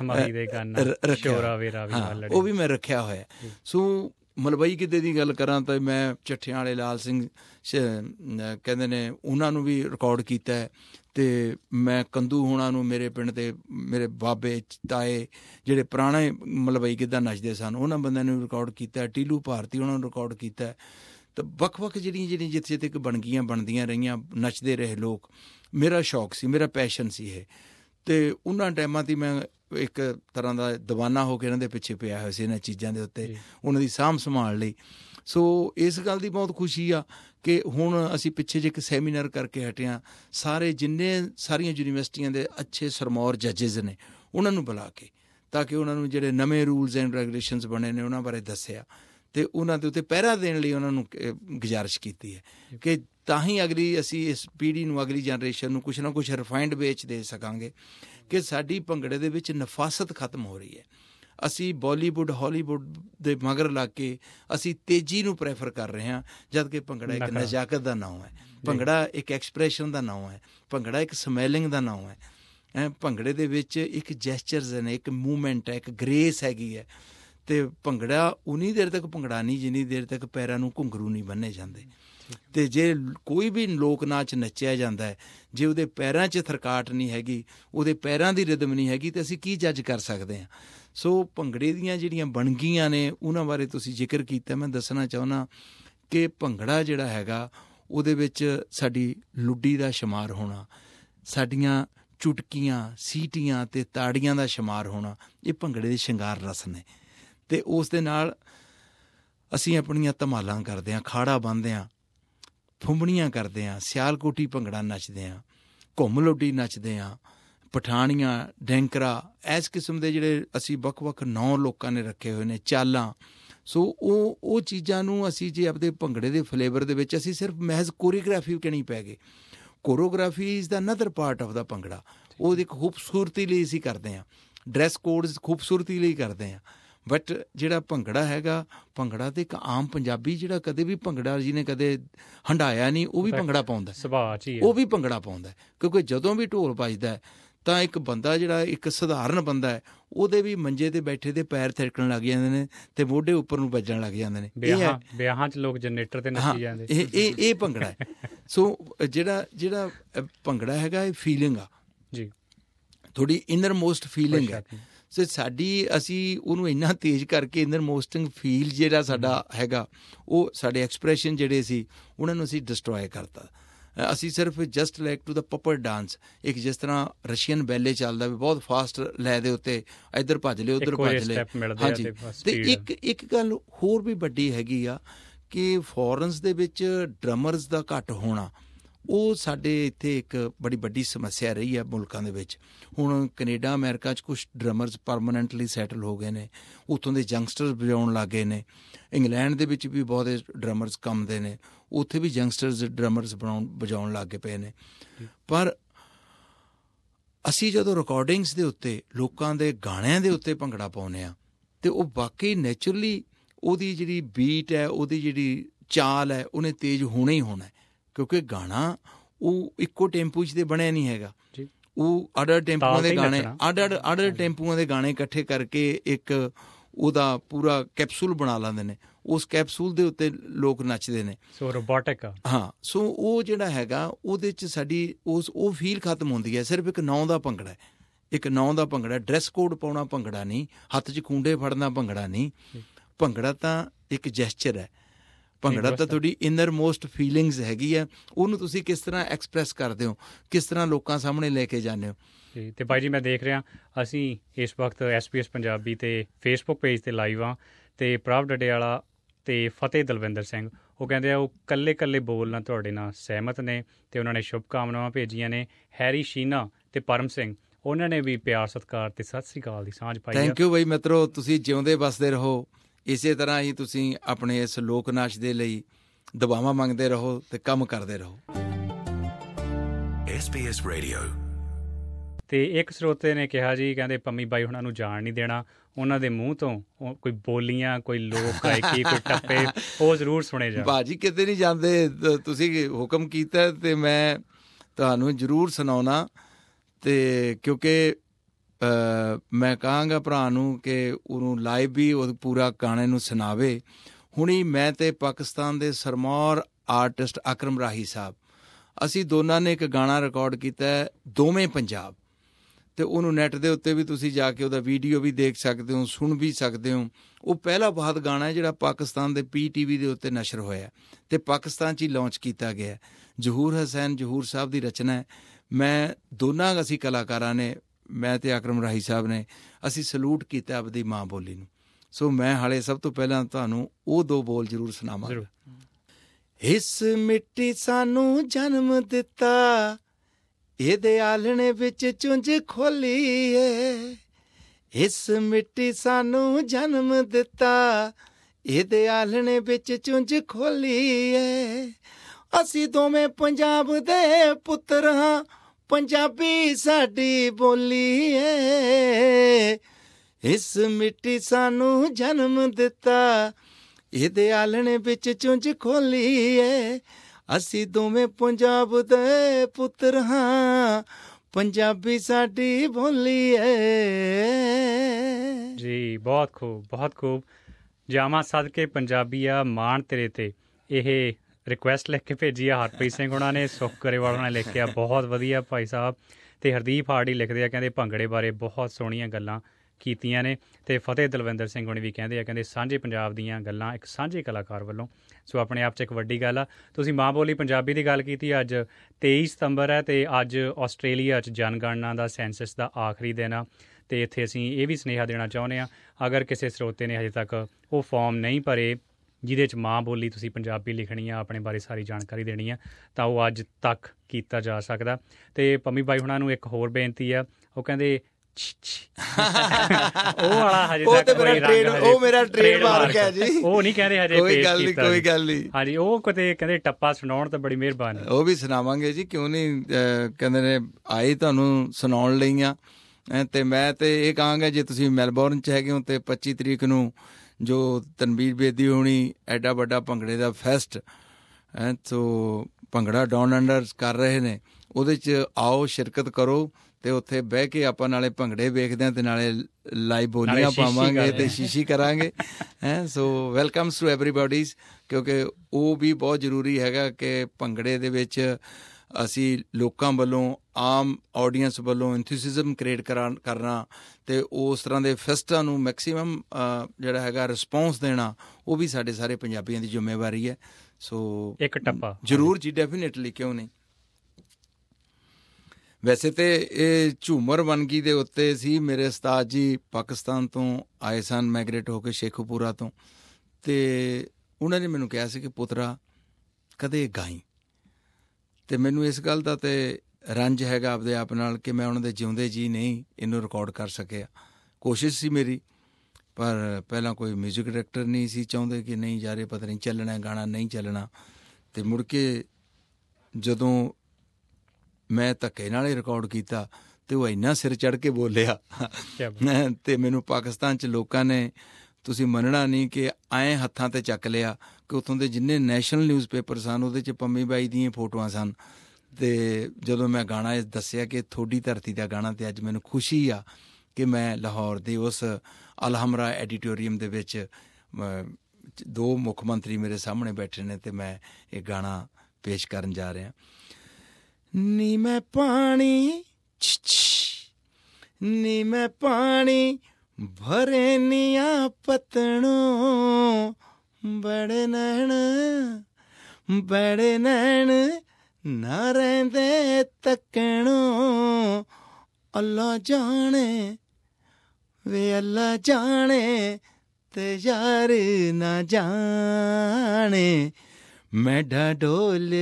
ਰੱਖਿਆ, ਉਹ ਵੀ ਮੈਂ ਰੱਖਿਆ ਹੋਇਆ। ਸੋ ਮਲਵਈ ਗਿੱਧੇ ਦੀ ਗੱਲ ਕਰਾਂ ਤਾਂ ਮੈਂ ਚੱਠਿਆਂ ਵਾਲੇ ਲਾਲ ਸਿੰਘ ਕਹਿੰਦੇ ਨੇ, ਉਹਨਾਂ ਨੂੰ ਵੀ ਰਿਕਾਰਡ ਕੀਤਾ ਹੈ। ਅਤੇ ਮੈਂ ਕੰਦੂ ਹੋਣਾ ਨੂੰ, ਮੇਰੇ ਪਿੰਡ ਦੇ ਮੇਰੇ ਬਾਬੇ ਤਾਏ ਜਿਹੜੇ ਪੁਰਾਣੇ ਮਲਵਈ ਗਿੱਧਾ ਨੱਚਦੇ ਸਨ, ਉਹਨਾਂ ਬੰਦਿਆਂ ਨੂੰ ਰਿਕਾਰਡ ਕੀਤਾ। ਟੀਲੂ ਭਾਰਤੀ ਉਹਨਾਂ ਨੂੰ ਰਿਕਾਰਡ ਕੀਤਾ। ਤਾਂ ਵੱਖ ਵੱਖ ਜਿਹੜੀਆਂ ਜਿਹੜੀਆਂ ਜਿੱਥੇ ਜਿੱਥੇ ਬਣ ਗਈਆਂ ਬਣਦੀਆਂ ਰਹੀਆਂ, ਨੱਚਦੇ ਰਹੇ ਲੋਕ। ਮੇਰਾ ਸ਼ੌਕ ਸੀ, ਮੇਰਾ ਪੈਸ਼ਨ ਸੀ ਇਹ। ਅਤੇ ਉਹਨਾਂ ਟਾਈਮਾਂ 'ਤੇ ਮੈਂ ਇੱਕ ਤਰ੍ਹਾਂ ਦਾ ਦੀਵਾਨਾ ਹੋ ਕੇ ਇਹਨਾਂ ਦੇ ਪਿੱਛੇ ਪਿਆ ਹੋਇਆ ਸੀ ਇਹਨਾਂ ਚੀਜ਼ਾਂ ਦੇ ਉੱਤੇ, ਉਹਨਾਂ ਦੀ ਸਾਂਭ ਸੰਭਾਲ ਲਈ। ਸੋ ਇਸ ਗੱਲ ਦੀ ਬਹੁਤ ਖੁਸ਼ੀ ਆ ਕਿ ਹੁਣ ਅਸੀਂ ਪਿੱਛੇ ਜਿਹੇ ਇੱਕ ਸੈਮੀਨਾਰ ਕਰਕੇ ਹਟੇ ਹਾਂ, ਸਾਰੇ ਜਿੰਨੇ ਸਾਰੀਆਂ ਯੂਨੀਵਰਸਿਟੀਆਂ ਦੇ ਅੱਛੇ ਸਰਮੌਰ ਜੱਜਿਸ ਨੇ ਉਹਨਾਂ ਨੂੰ ਬੁਲਾ ਕੇ, ਤਾਂ ਕਿ ਉਹਨਾਂ ਨੂੰ ਜਿਹੜੇ ਨਵੇਂ ਰੂਲਸ ਐਂਡ ਰੈਗੂਲੇਸ਼ਨਸ ਬਣੇ ਨੇ ਉਹਨਾਂ ਬਾਰੇ ਦੱਸਿਆ ਅਤੇ ਉਹਨਾਂ ਦੇ ਉੱਤੇ ਪਹਿਰਾ ਦੇਣ ਲਈ ਉਹਨਾਂ ਨੂੰ ਗੁਜ਼ਾਰਿਸ਼ ਕੀਤੀ ਹੈ ਕਿ ਤਾਂ ਹੀ ਅਗਲੀ ਅਸੀਂ ਇਸ ਪੀੜ੍ਹੀ ਨੂੰ, ਅਗਲੀ ਜਨਰੇਸ਼ਨ ਨੂੰ ਕੁਛ ਨਾ ਕੁਛ ਰਿਫਾਇੰਡ ਵੇਚ ਦੇ ਸਕਾਂਗੇ ਕਿ ਸਾਡੀ ਭੰਗੜੇ ਦੇ ਵਿੱਚ ਨਫਾਸਤ ਖਤਮ ਹੋ ਰਹੀ ਹੈ। ਅਸੀਂ ਬਾਲੀਵੁੱਡ ਹਾਲੀਵੁੱਡ ਦੇ ਮਗਰ ਲੱਗ ਕੇ ਅਸੀਂ ਤੇਜ਼ੀ ਨੂੰ ਪ੍ਰੈਫਰ ਕਰ ਰਹੇ ਹਾਂ, ਜਦ ਕਿ ਭੰਗੜਾ ਇੱਕ ਨਜ਼ਾਕਤ ਦਾ ਨਾਮ ਹੈ, ਭੰਗੜਾ ਇੱਕ ਐਕਸਪ੍ਰੈਸ਼ਨ ਦਾ ਨਾਮ ਹੈ, ਭੰਗੜਾ ਇੱਕ ਸਮੈਲਿੰਗ ਦਾ ਨਾਮ ਹੈ। ਭੰਗੜੇ ਦੇ ਵਿੱਚ ਇੱਕ ਜੈਸਚਰਸ ਨੇ, ਇੱਕ ਮੂਵਮੈਂਟ ਹੈ, ਇੱਕ ਗ੍ਰੇਸ ਹੈਗੀ ਹੈ। ਅਤੇ ਭੰਗੜਾ ਉਨੀ ਦੇਰ ਤੱਕ ਭੰਗੜਾ ਨਹੀਂ ਜਿੰਨੀ ਦੇਰ ਤੱਕ ਪੈਰਾਂ ਨੂੰ ਘੁੰਗਰੂ ਨਹੀਂ ਬੰਨ੍ਹੇ ਜਾਂਦੇ। ਅਤੇ ਜੇ ਕੋਈ ਵੀ ਲੋਕ ਨਾਚ ਨੱਚਿਆ ਜਾਂਦਾ ਹੈ, ਜੇ ਉਹਦੇ ਪੈਰਾਂ 'ਚ ਥਰਕਾਟ ਨਹੀਂ ਹੈਗੀ, ਉਹਦੇ ਪੈਰਾਂ ਦੀ ਰਿਦਮ ਨਹੀਂ ਹੈਗੀ, ਤਾਂ ਅਸੀਂ ਕੀ ਜੱਜ ਕਰ ਸਕਦੇ ਹਾਂ। ਸੋ ਭੰਗੜੇ ਦੀਆਂ ਜਿਹੜੀਆਂ ਵਣਗੀਆਂ ਨੇ ਉਹਨਾਂ ਬਾਰੇ ਤੁਸੀਂ ਜ਼ਿਕਰ ਕੀਤਾ, ਮੈਂ ਦੱਸਣਾ ਚਾਹੁੰਦਾ ਕਿ ਭੰਗੜਾ ਜਿਹੜਾ ਹੈਗਾ ਉਹਦੇ ਵਿੱਚ ਸਾਡੀ ਲੁੱਡੀ ਦਾ ਸ਼ੁਮਾਰ ਹੋਣਾ, ਸਾਡੀਆਂ ਚੁਟਕੀਆਂ, ਸੀਟੀਆਂ ਅਤੇ ਤਾੜੀਆਂ ਦਾ ਸ਼ੁਮਾਰ ਹੋਣਾ, ਇਹ ਭੰਗੜੇ ਦੇ ਸ਼ਿੰਗਾਰ ਰਸ ਨੇ। ਅਤੇ ਉਸ ਦੇ ਨਾਲ ਅਸੀਂ ਆਪਣੀਆਂ ਧਮਾਲਾਂ ਕਰਦੇ ਹਾਂ, ਖਾੜਾ ਬੰਨ੍ਹਦੇ ਹਾਂ, ਫੁੰਮਣੀਆਂ ਕਰਦੇ ਹਾਂ, ਸਿਆਲਕੋਟੀ ਭੰਗੜਾ ਨੱਚਦੇ ਹਾਂ, ਘੁੰਮ ਲੁੱਡੀ ਨੱਚਦੇ ਹਾਂ, ਪਠਾਣੀਆਂ, ਡੈਂਕਰਾ, ਇਸ ਕਿਸਮ ਦੇ ਜਿਹੜੇ ਅਸੀਂ ਵੱਖ ਵੱਖ ਨੌ ਲੋਕਾਂ ਨੇ ਰੱਖੇ ਹੋਏ ਨੇ, ਚਾਲਾਂ। ਸੋ ਉਹ ਉਹ ਚੀਜ਼ਾਂ ਨੂੰ ਅਸੀਂ ਜੇ ਆਪਦੇ ਭੰਗੜੇ ਦੇ ਫਲੇਵਰ ਦੇ ਵਿੱਚ ਅਸੀਂ ਸਿਰਫ ਮਹਿਜ਼ ਕੋਰੀਓਗ੍ਰਾਫੀ ਕਹਿਣੀ ਪੈ ਗਈ। Choreography is the another part of the bhangra. ਉਹਦੀ ਇੱਕ ਖੂਬਸੂਰਤੀ ਲਈ ਅਸੀਂ ਕਰਦੇ ਹਾਂ, ਡਰੈਸ ਕੋਡਸ ਖੂਬਸੂਰਤੀ ਲਈ ਕਰਦੇ ਹਾਂ, ਬਟ ਜਿਹੜਾ ਭੰਗੜਾ ਹੈਗਾ, ਭੰਗੜਾ ਤਾਂ ਇੱਕ ਆਮ ਪੰਜਾਬੀ ਜਿਹੜਾ ਕਦੇ ਵੀ ਭੰਗੜਾ ਜਿਹਨੇ ਕਦੇ ਹੰਢਾਇਆ ਨਹੀਂ ਉਹ ਵੀ ਭੰਗੜਾ ਪਾਉਂਦਾ, ਉਹ ਵੀ ਭੰਗੜਾ ਪਾਉਂਦਾ। ਕਿਉਂਕਿ ਜਦੋਂ ਵੀ ਢੋਲ ਵੱਜਦਾ ਤਾਂ ਇੱਕ ਬੰਦਾ ਜਿਹੜਾ ਇੱਕ ਸਧਾਰਨ ਬੰਦਾ ਹੈ ਉਹਦੇ ਵੀ ਮੰਜੇ 'ਤੇ ਬੈਠੇ ਦੇ ਪੈਰ ਥਿਰਕਣ ਲੱਗ ਜਾਂਦੇ ਨੇ ਅਤੇ ਮੋਢੇ ਉੱਪਰ ਨੂੰ ਵੱਜਣ ਲੱਗ ਜਾਂਦੇ ਨੇ। ਵਿਆਹਾਂ 'ਚ ਲੋਕ ਜਨਰੇਟਰ 'ਤੇ ਨੱਚੀ ਜਾਂਦੇ, ਇਹ ਇਹ ਇਹ ਭੰਗੜਾ ਹੈ। ਸੋ ਜਿਹੜਾ ਜਿਹੜਾ ਭੰਗੜਾ ਹੈਗਾ ਇਹ ਫੀਲਿੰਗ ਆ ਜੀ, ਥੋੜ੍ਹੀ ਇਨਰ ਮੋਸਟ ਫੀਲਿੰਗ ਹੈ। ਸੋ ਸਾਡੀ ਅਸੀਂ ਉਹਨੂੰ ਇੰਨਾ ਤੇਜ਼ ਕਰਕੇ ਇਨਰ ਮੋਸਟਿੰਗ ਫੀਲ ਜਿਹੜਾ ਸਾਡਾ ਹੈਗਾ, ਉਹ ਸਾਡੇ ਐਕਸਪ੍ਰੈਸ਼ਨ ਜਿਹੜੇ ਸੀ ਉਹਨਾਂ ਨੂੰ ਅਸੀਂ ਡਿਸਟਰੋਏ ਕਰਤਾ। ਅਸੀਂ ਸਿਰਫ just like to the proper dance, ਇੱਕ ਜਿਸ ਤਰ੍ਹਾਂ ਰਸ਼ੀਅਨ ਬੈਲੇ ਚੱਲਦਾ ਵੀ ਬਹੁਤ ਫਾਸਟ ਲੈ ਦੇ ਉੱਤੇ, ਇੱਧਰ ਭੱਜ ਲਏ ਉੱਧਰ ਭੱਜ ਲਏ। ਹਾਂਜੀ, ਅਤੇ ਇੱਕ ਇੱਕ ਗੱਲ ਹੋਰ ਵੀ ਵੱਡੀ ਹੈਗੀ ਆ ਕਿ ਫੋਰਨਸ ਦੇ ਵਿੱਚ ਡਰਮਰਸ ਦਾ ਘੱਟ ਹੋਣਾ, ਉਹ ਸਾਡੇ ਇੱਥੇ ਇੱਕ ਬੜੀ ਵੱਡੀ ਸਮੱਸਿਆ ਰਹੀ ਹੈ ਮੁਲਕਾਂ ਦੇ ਵਿੱਚ। ਹੁਣ ਕੈਨੇਡਾ ਅਮਰੀਕਾ 'ਚ ਕੁਛ ਡਰਮਰਸ ਪਰਮਾਨੈਂਟਲੀ ਸੈਟਲ ਹੋ ਗਏ ਨੇ, ਉੱਥੋਂ ਦੇ ਯੰਗਸਟਰਸ ਵਜਾਉਣ ਲੱਗ ਗਏ ਨੇ। ਇੰਗਲੈਂਡ ਦੇ ਵਿੱਚ ਵੀ ਬਹੁਤ ਡਰਮਰਸ ਕੰਮ ਦੇ ਨੇ, ਉੱਥੇ ਵੀ ਯੰਗਸਟਰਸ ਡਰਮਰਸ ਬਣਾਉਣ ਵਜਾਉਣ ਲੱਗ ਪਏ ਨੇ। ਪਰ ਅਸੀਂ ਜਦੋਂ ਰਿਕਾਰਡਿੰਗਸ ਦੇ ਉੱਤੇ ਲੋਕਾਂ ਦੇ ਗਾਣਿਆਂ ਦੇ ਉੱਤੇ ਭੰਗੜਾ ਪਾਉਂਦੇ ਹਾਂ ਅਤੇ ਉਹ ਵਾਕਈ ਨੈਚੁਰਲੀ ਉਹਦੀ ਜਿਹੜੀ ਬੀਟ ਹੈ, ਉਹਦੀ ਜਿਹੜੀ ਚਾਲ ਹੈ, ਉਹਨੇ ਤੇਜ਼ ਹੋਣਾ ਹੀ ਹੋਣਾ, ਕਿਉਂਕਿ ਗਾਣਾ ਉਹ ਇੱਕੋ ਟੈਂਪੂ 'ਚ ਤਾਂ ਬਣਿਆ ਨਹੀਂ ਹੈਗਾ। ਉਹ ਅੱਡ ਅੱਡ ਟੈਂਪੂਆਂ ਦੇ ਗਾਣੇ, ਅੱਡ ਅੱਡ ਅੱਡ ਅੱਡ ਟੈਂਪੂਆਂ ਦੇ ਗਾਣੇ ਇਕੱਠੇ ਕਰਕੇ ਇੱਕ ਉਹਦਾ ਪੂਰਾ ਕੈਪਸੂਲ ਬਣਾ ਲੈਂਦੇ ਨੇ, ਉਸ ਕੈਪਸੂਲ ਦੇ ਉੱਤੇ ਲੋਕ ਨੱਚਦੇ ਨੇ। ਸੋ ਰੋਬੋਟਿਕ ਆ। ਹਾਂ, ਸੋ ਉਹ ਜਿਹੜਾ ਹੈਗਾ ਉਹਦੇ 'ਚ ਸਾਡੀ ਉਸ ਉਹ ਫੀਲ ਖਤਮ ਹੁੰਦੀ ਹੈ। ਸਿਰਫ ਇੱਕ ਨਾਂ ਦਾ ਭੰਗੜਾ ਹੈ, ਇੱਕ ਨਾਂ ਦਾ ਭੰਗੜਾ, ਡਰੈਸ ਕੋਡ ਪਾਉਣਾ ਭੰਗੜਾ ਨਹੀਂ, ਹੱਥ 'ਚ ਖੂੰਡੇ ਫੜਨਾ ਭੰਗੜਾ ਨਹੀਂ। ਭੰਗੜਾ ਤਾਂ ਇੱਕ ਜੈਸਚਰ ਹੈ, ਭੰਗੜਾ ਤਾਂ ਤੁਹਾਡੀ ਇਨਰ ਮੋਸਟ ਫੀਲਿੰਗਸ ਹੈਗੀ ਆ, ਉਹਨੂੰ ਤੁਸੀਂ ਕਿਸ ਤਰ੍ਹਾਂ ਐਕਸਪ੍ਰੈਸ ਕਰਦੇ ਹੋ, ਕਿਸ ਤਰ੍ਹਾਂ ਲੋਕਾਂ ਸਾਹਮਣੇ ਲੈ ਕੇ ਜਾਂਦੇ ਹੋ। ਜੀ, ਅਤੇ ਬਾਈ ਜੀ ਮੈਂ ਦੇਖ ਰਿਹਾ ਅਸੀਂ ਇਸ ਵਕਤ ਐਸ ਪੀ ਐਸ ਪੰਜਾਬੀ 'ਤੇ ਫੇਸਬੁੱਕ ਪੇਜ 'ਤੇ ਲਾਈਵ ਹਾਂ, ਅਤੇ ਪ੍ਰਭ ਡਡਿਆਲਾ ਅਤੇ ਫਤਿਹ ਦਲਵਿੰਦਰ ਸਿੰਘ ਉਹ ਕਹਿੰਦੇ ਆ ਉਹ ਇਕੱਲੇ ਇਕੱਲੇ ਬੋਲ ਨਾਲ ਤੁਹਾਡੇ ਨਾਲ ਸਹਿਮਤ ਨੇ ਅਤੇ ਉਹਨਾਂ ਨੇ ਸ਼ੁਭ ਕਾਮਨਾਵਾਂ ਭੇਜੀਆਂ ਨੇ। ਹੈਰੀ ਸ਼ੀਨਾ ਅਤੇ ਪਰਮ ਸਿੰਘ ਉਹਨਾਂ ਨੇ ਵੀ ਪਿਆਰ ਸਤਿਕਾਰ ਅਤੇ ਸਤਿ ਸ਼੍ਰੀ ਅਕਾਲ ਦੀ ਸਾਂਝ ਪਾਈ। ਥੈਂਕ ਯੂ ਬਾਈ ਮਿੱਤਰੋ, ਤੁਸੀਂ ਜਿਉਂਦੇ ਵੱਸਦੇ ਰਹੋ, ਇਸੇ ਤਰ੍ਹਾਂ ਹੀ ਤੁਸੀਂ ਆਪਣੇ ਇਸ ਲੋਕ ਨਾਚ ਦੇ ਲਈ ਦੁਆਵਾਂ ਮੰਗਦੇ ਰਹੋ ਅਤੇ ਕੰਮ ਕਰਦੇ ਰਹੋ। S B S radio. ਅਤੇ ਇੱਕ ਸਰੋਤੇ ਨੇ ਕਿਹਾ ਜੀ, ਕਹਿੰਦੇ ਪੰਮੀ ਬਾਈ ਉਹਨਾਂ ਨੂੰ ਜਾਣ ਨਹੀਂ ਦੇਣਾ, ਉਹਨਾਂ ਦੇ ਮੂੰਹ ਤੋਂ ਕੋਈ ਬੋਲੀਆਂ, ਕੋਈ ਲੋਕ ਗਾਇਕੀ, ਕੋਈ ਟੱਪੇ ਉਹ ਜ਼ਰੂਰ ਸੁਣੇ ਜਾਣ। ਭਾਜੀ ਕਿਤੇ ਨਹੀਂ ਜਾਂਦੇ, ਤੁਸੀਂ ਹੁਕਮ ਕੀਤਾ ਅਤੇ ਮੈਂ ਤੁਹਾਨੂੰ ਜ਼ਰੂਰ ਸੁਣਾਉਣਾ। ਅਤੇ ਕਿਉਂਕਿ ਮੈਂ ਕਹਾਂਗਾ ਭਰਾ ਨੂੰ ਕਿ ਉਹਨੂੰ ਲਾਈਵ ਵੀ ਉਹ ਪੂਰਾ ਗਾਣੇ ਨੂੰ ਸੁਣਾਵੇ। ਹੁਣੀ ਮੈਂ ਅਤੇ ਪਾਕਿਸਤਾਨ ਦੇ ਸਰਮੌਰ ਆਰਟਿਸਟ ਅਕਰਮ ਰਾਹੀ ਸਾਹਿਬ, ਅਸੀਂ ਦੋਨਾਂ ਨੇ ਇੱਕ ਗਾਣਾ ਰਿਕਾਰਡ ਕੀਤਾ ਦੋਵੇਂ ਪੰਜਾਬ, ਅਤੇ ਉਹਨੂੰ ਨੈੱਟ ਦੇ ਉੱਤੇ ਵੀ ਤੁਸੀਂ ਜਾ ਕੇ ਉਹਦਾ ਵੀਡੀਓ ਵੀ ਦੇਖ ਸਕਦੇ ਹੋ, ਸੁਣ ਵੀ ਸਕਦੇ ਹੋ। ਉਹ ਪਹਿਲਾ ਬਹੁਤ ਗਾਣਾ ਹੈ ਜਿਹੜਾ ਪਾਕਿਸਤਾਨ ਦੇ ਪੀ ਟੀ ਵੀ ਦੇ ਉੱਤੇ ਨਸ਼ਰ ਹੋਇਆ ਅਤੇ ਪਾਕਿਸਤਾਨ 'ਚ ਹੀ ਲਾਂਚ ਕੀਤਾ ਗਿਆ। ਜ਼ਹੂਰ ਹਸੈਨ ਜ਼ਹੂਰ ਸਾਹਿਬ ਦੀ ਰਚਨਾ ਹੈ। ਮੈਂ ਦੋਨਾਂ ਅਸੀਂ ਕਲਾਕਾਰਾਂ ਨੇ ਮੈਂ ਤੇ ਅਕਰਮ ਰਾਹੀ ਸਾਹਿਬ ਨੇ ਅਸੀਂ ਸਲੂਟ ਕੀਤਾ ਆਪਦੀ ਮਾਂ ਬੋਲੀ ਨੂੰ। ਸੋ ਮੈਂ ਹਾਲੇ ਸਭ ਤੋਂ ਪਹਿਲਾਂ ਤੁਹਾਨੂੰ ਉਹ ਦੋ ਬੋਲ ਜ਼ਰੂਰ ਸੁਣਾਵਾਂਗਾ। ਇਸ ਮਿੱਟੀ ਸਾਨੂੰ ਜਨਮ ਦਿੱਤਾ, ਇਹਦੇ ਆਲਣੇ ਵਿੱਚ ਚੁੰਝ ਖੋਲੀ ਏ। ਇਸ ਮਿੱਟੀ ਸਾਨੂੰ ਜਨਮ ਦਿੱਤਾ, ਇਹਦੇ ਆਲਣੇ ਵਿੱਚ ਚੁੰਝ ਖੋਲੀ ਏ। ਅਸੀਂ ਦੋਵੇਂ ਪੰਜਾਬ ਦੇ ਪੁੱਤਰ ਹਾਂ, ਪੰਜਾਬੀ ਸਾਡੀ ਬੋਲੀ ਏ। ਇਸ ਮਿੱਟੀ ਸਾਨੂੰ ਜਨਮ ਦਿੱਤਾ, ਇਹਦੇ ਆਲਣੇ ਵਿੱਚ ਚੁੰਝ ਖੋਲੀ ਏ। ਅਸੀਂ ਦੋਵੇਂ ਪੰਜਾਬ ਦੇ ਪੁੱਤਰ ਹਾਂ, ਪੰਜਾਬੀ ਸਾਡੀ ਬੋਲੀ ਏ। ਜੀ ਬਹੁਤ ਖੂਬ, ਬਹੁਤ ਖੂਬ। ਜਾਵਾਂ ਸਦਕੇ ਪੰਜਾਬੀਆ ਮਾਣ ਤੇਰੇ ਤੇ, ਇਹ ਰਿਕੁਐਸਟ ਲਿਖ ਕੇ ਭੇਜੀ ਆ ਹਰਪ੍ਰੀਤ ਸਿੰਘ ਉਹਨਾਂ ਨੇ, ਸੁੱਖ ਗਰੇਵਾਲ ਉਹਨਾਂ ਨੇ ਲਿਖਿਆ। ਬਹੁਤ ਵਧੀਆ ਭਾਈ ਸਾਹਿਬ। ਅਤੇ ਹਰਦੀਪ ਹਾਰਡੀ ਲਿਖਦੇ ਆ, ਕਹਿੰਦੇ ਭੰਗੜੇ ਬਾਰੇ ਬਹੁਤ ਸੋਹਣੀਆਂ ਗੱਲਾਂ ਕੀਤੀਆਂ ਨੇ। ਅਤੇ ਫਤਿਹ ਦਲਵਿੰਦਰ ਸਿੰਘ ਹੁਣੀ ਵੀ ਕਹਿੰਦੇ ਆ, ਕਹਿੰਦੇ ਸਾਂਝੇ ਪੰਜਾਬ ਦੀਆਂ ਗੱਲਾਂ ਇੱਕ ਸਾਂਝੇ ਕਲਾਕਾਰ ਵੱਲੋਂ। ਸੋ ਆਪਣੇ ਆਪ 'ਚ ਇੱਕ ਵੱਡੀ ਗੱਲ ਆ। ਤੁਸੀਂ ਮਾਂ ਬੋਲੀ ਪੰਜਾਬੀ ਦੀ ਗੱਲ ਕੀਤੀ। ਅੱਜ ਤੇਈ ਸਤੰਬਰ ਹੈ ਅਤੇ ਅੱਜ ਆਸਟ੍ਰੇਲੀਆ 'ਚ ਜਨਗਣਨਾ ਦਾ ਸੈਂਸਸ ਦਾ ਆਖਰੀ ਦਿਨ ਆ। ਅਤੇ ਇੱਥੇ ਅਸੀਂ ਇਹ ਵੀ ਸੁਨੇਹਾ ਦੇਣਾ ਚਾਹੁੰਦੇ ਹਾਂ, ਅਗਰ ਕਿਸੇ ਸਰੋਤੇ ਨੇ ਹਜੇ ਤੱਕ ਉਹ ਫਾਰਮ ਨਹੀਂ ਭਰੇ ਜਿਹਦੇ 'ਚ ਮਾਂ ਬੋਲੀ ਤੁਸੀਂ ਪੰਜਾਬੀ ਲਿਖਣੀ ਆ, ਆਪਣੇ ਬਾਰੇ ਸਾਰੀ ਜਾਣਕਾਰੀ ਦੇਣੀ ਆ, ਤਾਂ ਉਹ ਅੱਜ ਤੱਕ ਕੀਤਾ ਜਾ ਸਕਦਾ। ਅਤੇ ਪੰਮੀ ਬਾਈ ਹੁਣਾਂ ਨੂੰ ਇੱਕ ਹੋਰ ਬੇਨਤੀ ਆ, ਉਹ ਕਹਿੰਦੇ ਉਹ ਵਾਲਾ ਹਜੇ ਉਹ ਤੇ ਮੇਰਾ ਟ੍ਰੇਡ ਉਹ ਮੇਰਾ ਟ੍ਰੇਡ ਮਾਰਕ ਹੈ ਜੀ, ਉਹ ਨਹੀਂ ਕਹਿੰਦੇ ਹਜੇ। ਕੋਈ ਗੱਲ ਨਹੀਂ, ਕੋਈ ਗੱਲ ਨਹੀਂ। ਹਾਂਜੀ, ਉਹ ਕਿਤੇ ਕਹਿੰਦੇ ਟੱਪਾ ਸੁਣਾਉਣ ਤਾਂ ਬੜੀ ਮਿਹਰਬਾਨੀ। ਉਹ ਵੀ ਸੁਣਾਵਾਂਗੇ ਜੀ, ਕਿਉਂ ਨਹੀਂ। ਕਹਿੰਦੇ ਨੇ ਆਏ ਤੁਹਾਨੂੰ ਸੁਣਾਉਣ ਲਈ ਆ। ਅਤੇ ਮੈਂ ਤਾਂ ਇਹ ਕਹਾਂਗਾ, ਜੇ ਤੁਸੀਂ ਮੈਲਬੌਰਨ 'ਚ ਹੈਗੇ ਹੋ ਅਤੇ ਪੱਚੀ ਤਰੀਕ ਨੂੰ ਜੋ ਤਨਵੀਰ ਬੇਦੀ ਹੋਣੀ ਐਡਾ ਵੱਡਾ ਭੰਗੜੇ ਦਾ ਫੈਸਟ ਹੈ, ਸੋ ਭੰਗੜਾ ਡਾਊਨ ਅੰਡਰਸ ਕਰ ਰਹੇ ਨੇ, ਉਹਦੇ 'ਚ ਆਓ, ਸ਼ਿਰਕਤ ਕਰੋ। ਅਤੇ ਉੱਥੇ ਬਹਿ ਕੇ ਆਪਾਂ ਨਾਲੇ ਭੰਗੜੇ ਵੇਖਦੇ ਹਾਂ ਅਤੇ ਨਾਲੇ ਲਾਈਵ ਬੋਲੀਆਂ ਪਾਵਾਂਗੇ ਅਤੇ ਸ਼ੀਸ਼ੀ ਕਰਾਂਗੇ ਹੈਂ। ਸੋ ਵੈਲਕਮਸ ਟੂ ਐਵਰੀਬਾਡੀਜ਼, ਕਿਉਂਕਿ ਉਹ ਵੀ ਬਹੁਤ ਜ਼ਰੂਰੀ ਹੈਗਾ ਕਿ ਭੰਗੜੇ ਦੇ ਵਿੱਚ ਅਸੀਂ ਲੋਕਾਂ ਵੱਲੋਂ, ਆਮ ਆਡੀਅנਸ ਵੱਲੋਂ ਇੰਥੂਸੀਜ਼ਮ ਕ੍ਰੀਏਟ ਕਰਾ ਕਰਨਾ ਅਤੇ ਉਸ ਤਰ੍ਹਾਂ ਦੇ ਫੈਸਟਾਂ ਨੂੰ ਮੈਕਸੀਮਮ ਜਿਹੜਾ ਹੈਗਾ ਰਿਸਪੌਂਸ ਦੇਣਾ, ਉਹ ਵੀ ਸਾਡੇ ਸਾਰੇ ਪੰਜਾਬੀਆਂ ਦੀ ਜ਼ਿੰਮੇਵਾਰੀ ਹੈ। ਸੋ ਇੱਕ ਟੱਪਾ ਜ਼ਰੂਰ ਜੀ, ਡੈਫੀਨੇਟਲੀ, ਕਿਉਂ ਨਹੀਂ। ਵੈਸੇ ਤਾਂ ਇਹ ਝੂਮਰ ਵੰਨਗੀ ਦੇ ਉੱਤੇ ਸੀ। ਮੇਰੇ ਉਸਤਾਦ ਜੀ ਪਾਕਿਸਤਾਨ ਤੋਂ ਆਏ ਸਨ, ਮਾਈਗਰੇਟ ਹੋ ਕੇ ਸ਼ੇਖੂਪੁਰਾ ਤੋਂ, ਅਤੇ ਉਹਨਾਂ ਨੇ ਮੈਨੂੰ ਕਿਹਾ ਸੀ ਕਿ ਪੁੱਤਰਾ ਕਦੇ ਗਾਈ। ਅਤੇ ਮੈਨੂੰ ਇਸ ਗੱਲ ਦਾ ਤਾਂ ਰੰਜ ਹੈਗਾ ਆਪਦੇ ਆਪ ਨਾਲ ਕਿ ਮੈਂ ਉਹਨਾਂ ਦੇ ਜਿਉਂਦੇ ਜੀ ਨਹੀਂ ਇਹਨੂੰ ਰਿਕਾਰਡ ਕਰ ਸਕਿਆ। ਕੋਸ਼ਿਸ਼ ਸੀ ਮੇਰੀ, ਪਰ ਪਹਿਲਾਂ ਕੋਈ ਮਿਊਜ਼ਿਕ ਡਾਇਰੈਕਟਰ ਨਹੀਂ ਸੀ ਚਾਹੁੰਦੇ ਕਿ ਨਹੀਂ ਯਾਰ ਇਹ ਪਤਾ ਨਹੀਂ ਚੱਲਣਾ, ਗਾਣਾ ਨਹੀਂ ਚੱਲਣਾ। ਅਤੇ ਮੁੜ ਕੇ ਜਦੋਂ ਮੈਂ ਧੱਕੇ ਨਾਲ ਹੀ ਰਿਕਾਰਡ ਕੀਤਾ ਅਤੇ ਉਹ ਇੰਨਾ ਸਿਰ ਚੜ੍ਹ ਕੇ ਬੋਲਿਆ ਅਤੇ ਮੈਨੂੰ ਪਾਕਿਸਤਾਨ 'ਚ ਲੋਕਾਂ ਨੇ, ਤੁਸੀਂ ਮੰਨਣਾ ਨਹੀਂ, ਕਿ ਐਂ ਹੱਥਾਂ 'ਤੇ ਚੱਕ ਲਿਆ ਕਿ ਉੱਥੋਂ ਦੇ ਜਿੰਨੇ ਨੈਸ਼ਨਲ ਨਿਊਜ਼ ਪੇਪਰ ਸਨ ਉਹਦੇ 'ਚ ਪੰਮੀ ਬਾਈ ਦੀਆਂ ਫੋਟੋਆਂ ਸਨ। ਅਤੇ ਜਦੋਂ ਮੈਂ ਗਾਣਾ ਇਹ ਦੱਸਿਆ ਕਿ ਤੁਹਾਡੀ ਧਰਤੀ ਦਾ ਗਾਣਾ, ਅਤੇ ਅੱਜ ਮੈਨੂੰ ਖੁਸ਼ੀ ਆ ਕਿ ਮੈਂ ਲਾਹੌਰ ਦੇ ਉਸ ਅਲਹਮਰਾ ਐਡੀਟੋਰੀਅਮ ਦੇ ਵਿੱਚ ਦੋ ਮੁੱਖ ਮੰਤਰੀ ਮੇਰੇ ਸਾਹਮਣੇ ਬੈਠੇ ਨੇ ਅਤੇ ਮੈਂ ਇਹ ਗਾਣਾ ਪੇਸ਼ ਕਰਨ ਜਾ ਰਿਹਾ। ਨੀ ਮੈਂ ਪਾਣੀ ਨੀ ਮੈਂ ਪਾਣੀ ਭਰੇ ਨੀਆਂ ਪਤਣੋਂ, ਬੜੇ ਨੈਣ ਬੜੇ ਨੈਣ ਨਾ ਰਹਿੰਦੇ ਤੱਕਣੋਂ। ਅੱਲਾ ਜਾਣੇ ਵੇ ਅੱਲਾ ਜਾਣੇ ਤੇ ਯਾਰ ਨਾ ਜਾਣੇ। ਮੈਡਾ ਢੋਲ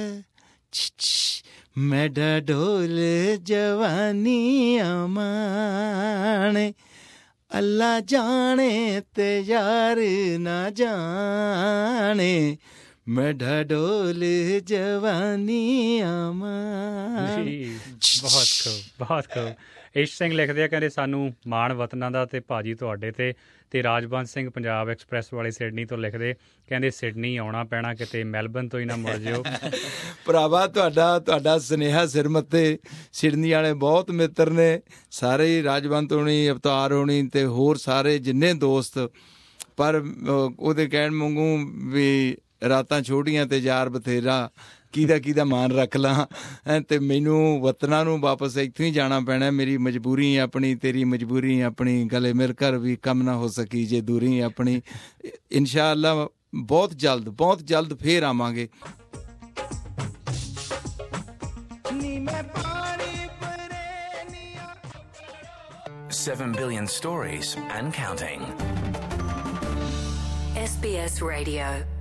ਮੈਡਾ ਢੋਲ ਜਵਾਨੀਆਂ ਮਾਣੇ। ਅੱਲਾ ਜਾਣੇ ਤੇ ਯਾਰ ਨਾ ਜਾਣੇ। ਮੈਡਾ ਢੋਲ ਜਵਾਨੀਆਂ ਮਾਣੇ। ਬਹੁਤ ਖੂਬ, ਬਹੁਤ ਖੂਬ। ਇਸ਼ਕ ਸਿੰਘ ਲਿਖਦੇ ਆ, ਕਹਿੰਦੇ ਸਾਨੂੰ ਮਾਣ ਵਤਨਾਂ ਦਾ ਅਤੇ ਭਾਜੀ ਤੁਹਾਡੇ 'ਤੇ। ਅਤੇ ਰਾਜਬੰਸ ਸਿੰਘ ਪੰਜਾਬ ਐਕਸਪ੍ਰੈਸ ਵਾਲੇ ਸਿਡਨੀ ਤੋਂ ਲਿਖਦੇ, ਕਹਿੰਦੇ ਸਿਡਨੀ ਆਉਣਾ ਪੈਣਾ, ਕਿਤੇ ਮੈਲਬਨ ਤੋਂ ਹੀ ਨਾ ਮੁੜ ਜਿਓ। ਭਰਾਵਾ ਤੁਹਾਡਾ ਤੁਹਾਡਾ ਸੁਨੇਹਾ ਸਿਰ ਮੱਥੇ। ਸਿਡਨੀ ਵਾਲੇ ਬਹੁਤ ਮਿੱਤਰ ਨੇ ਸਾਰੇ ਹੀ, ਰਾਜਬੰਤ ਹੋਣੀ, ਅਵਤਾਰ ਹੋਣੀ ਅਤੇ ਹੋਰ ਸਾਰੇ ਜਿੰਨੇ ਦੋਸਤ। ਪਰ ਉਹਦੇ ਕਹਿਣ ਵਾਂਗੂ ਵੀ ਰਾਤਾਂ ਛੋਟੀਆਂ ਅਤੇ ਯਾਰ ਬਥੇਰਾ, ਕਿਹਦਾ ਕਿਹਦਾ ਮਾਨ ਰੱਖ ਲਾਂ। ਅਤੇ ਮੈਨੂੰ ਵਤਨਾਂ ਨੂੰ ਵਾਪਸ ਇੱਥੋਂ ਹੀ ਜਾਣਾ ਪੈਣਾ। ਮੇਰੀ ਮਜਬੂਰੀ ਆਪਣੀ, ਤੇਰੀ ਮਜਬੂਰੀ ਆਪਣੀ, ਗਲੇ ਮਿਲ ਕਰ ਵੀ ਕੰਮ ਨਾ ਹੋ ਸਕੀ ਜੇ ਦੂਰੀ ਆਪਣੀ। ਇਨਸ਼ਾ ਅੱਲਾ ਬਹੁਤ ਜਲਦ ਬਹੁਤ ਜਲਦ ਫੇਰ ਆਵਾਂਗੇ। seven billion stories and counting. S B S Radio.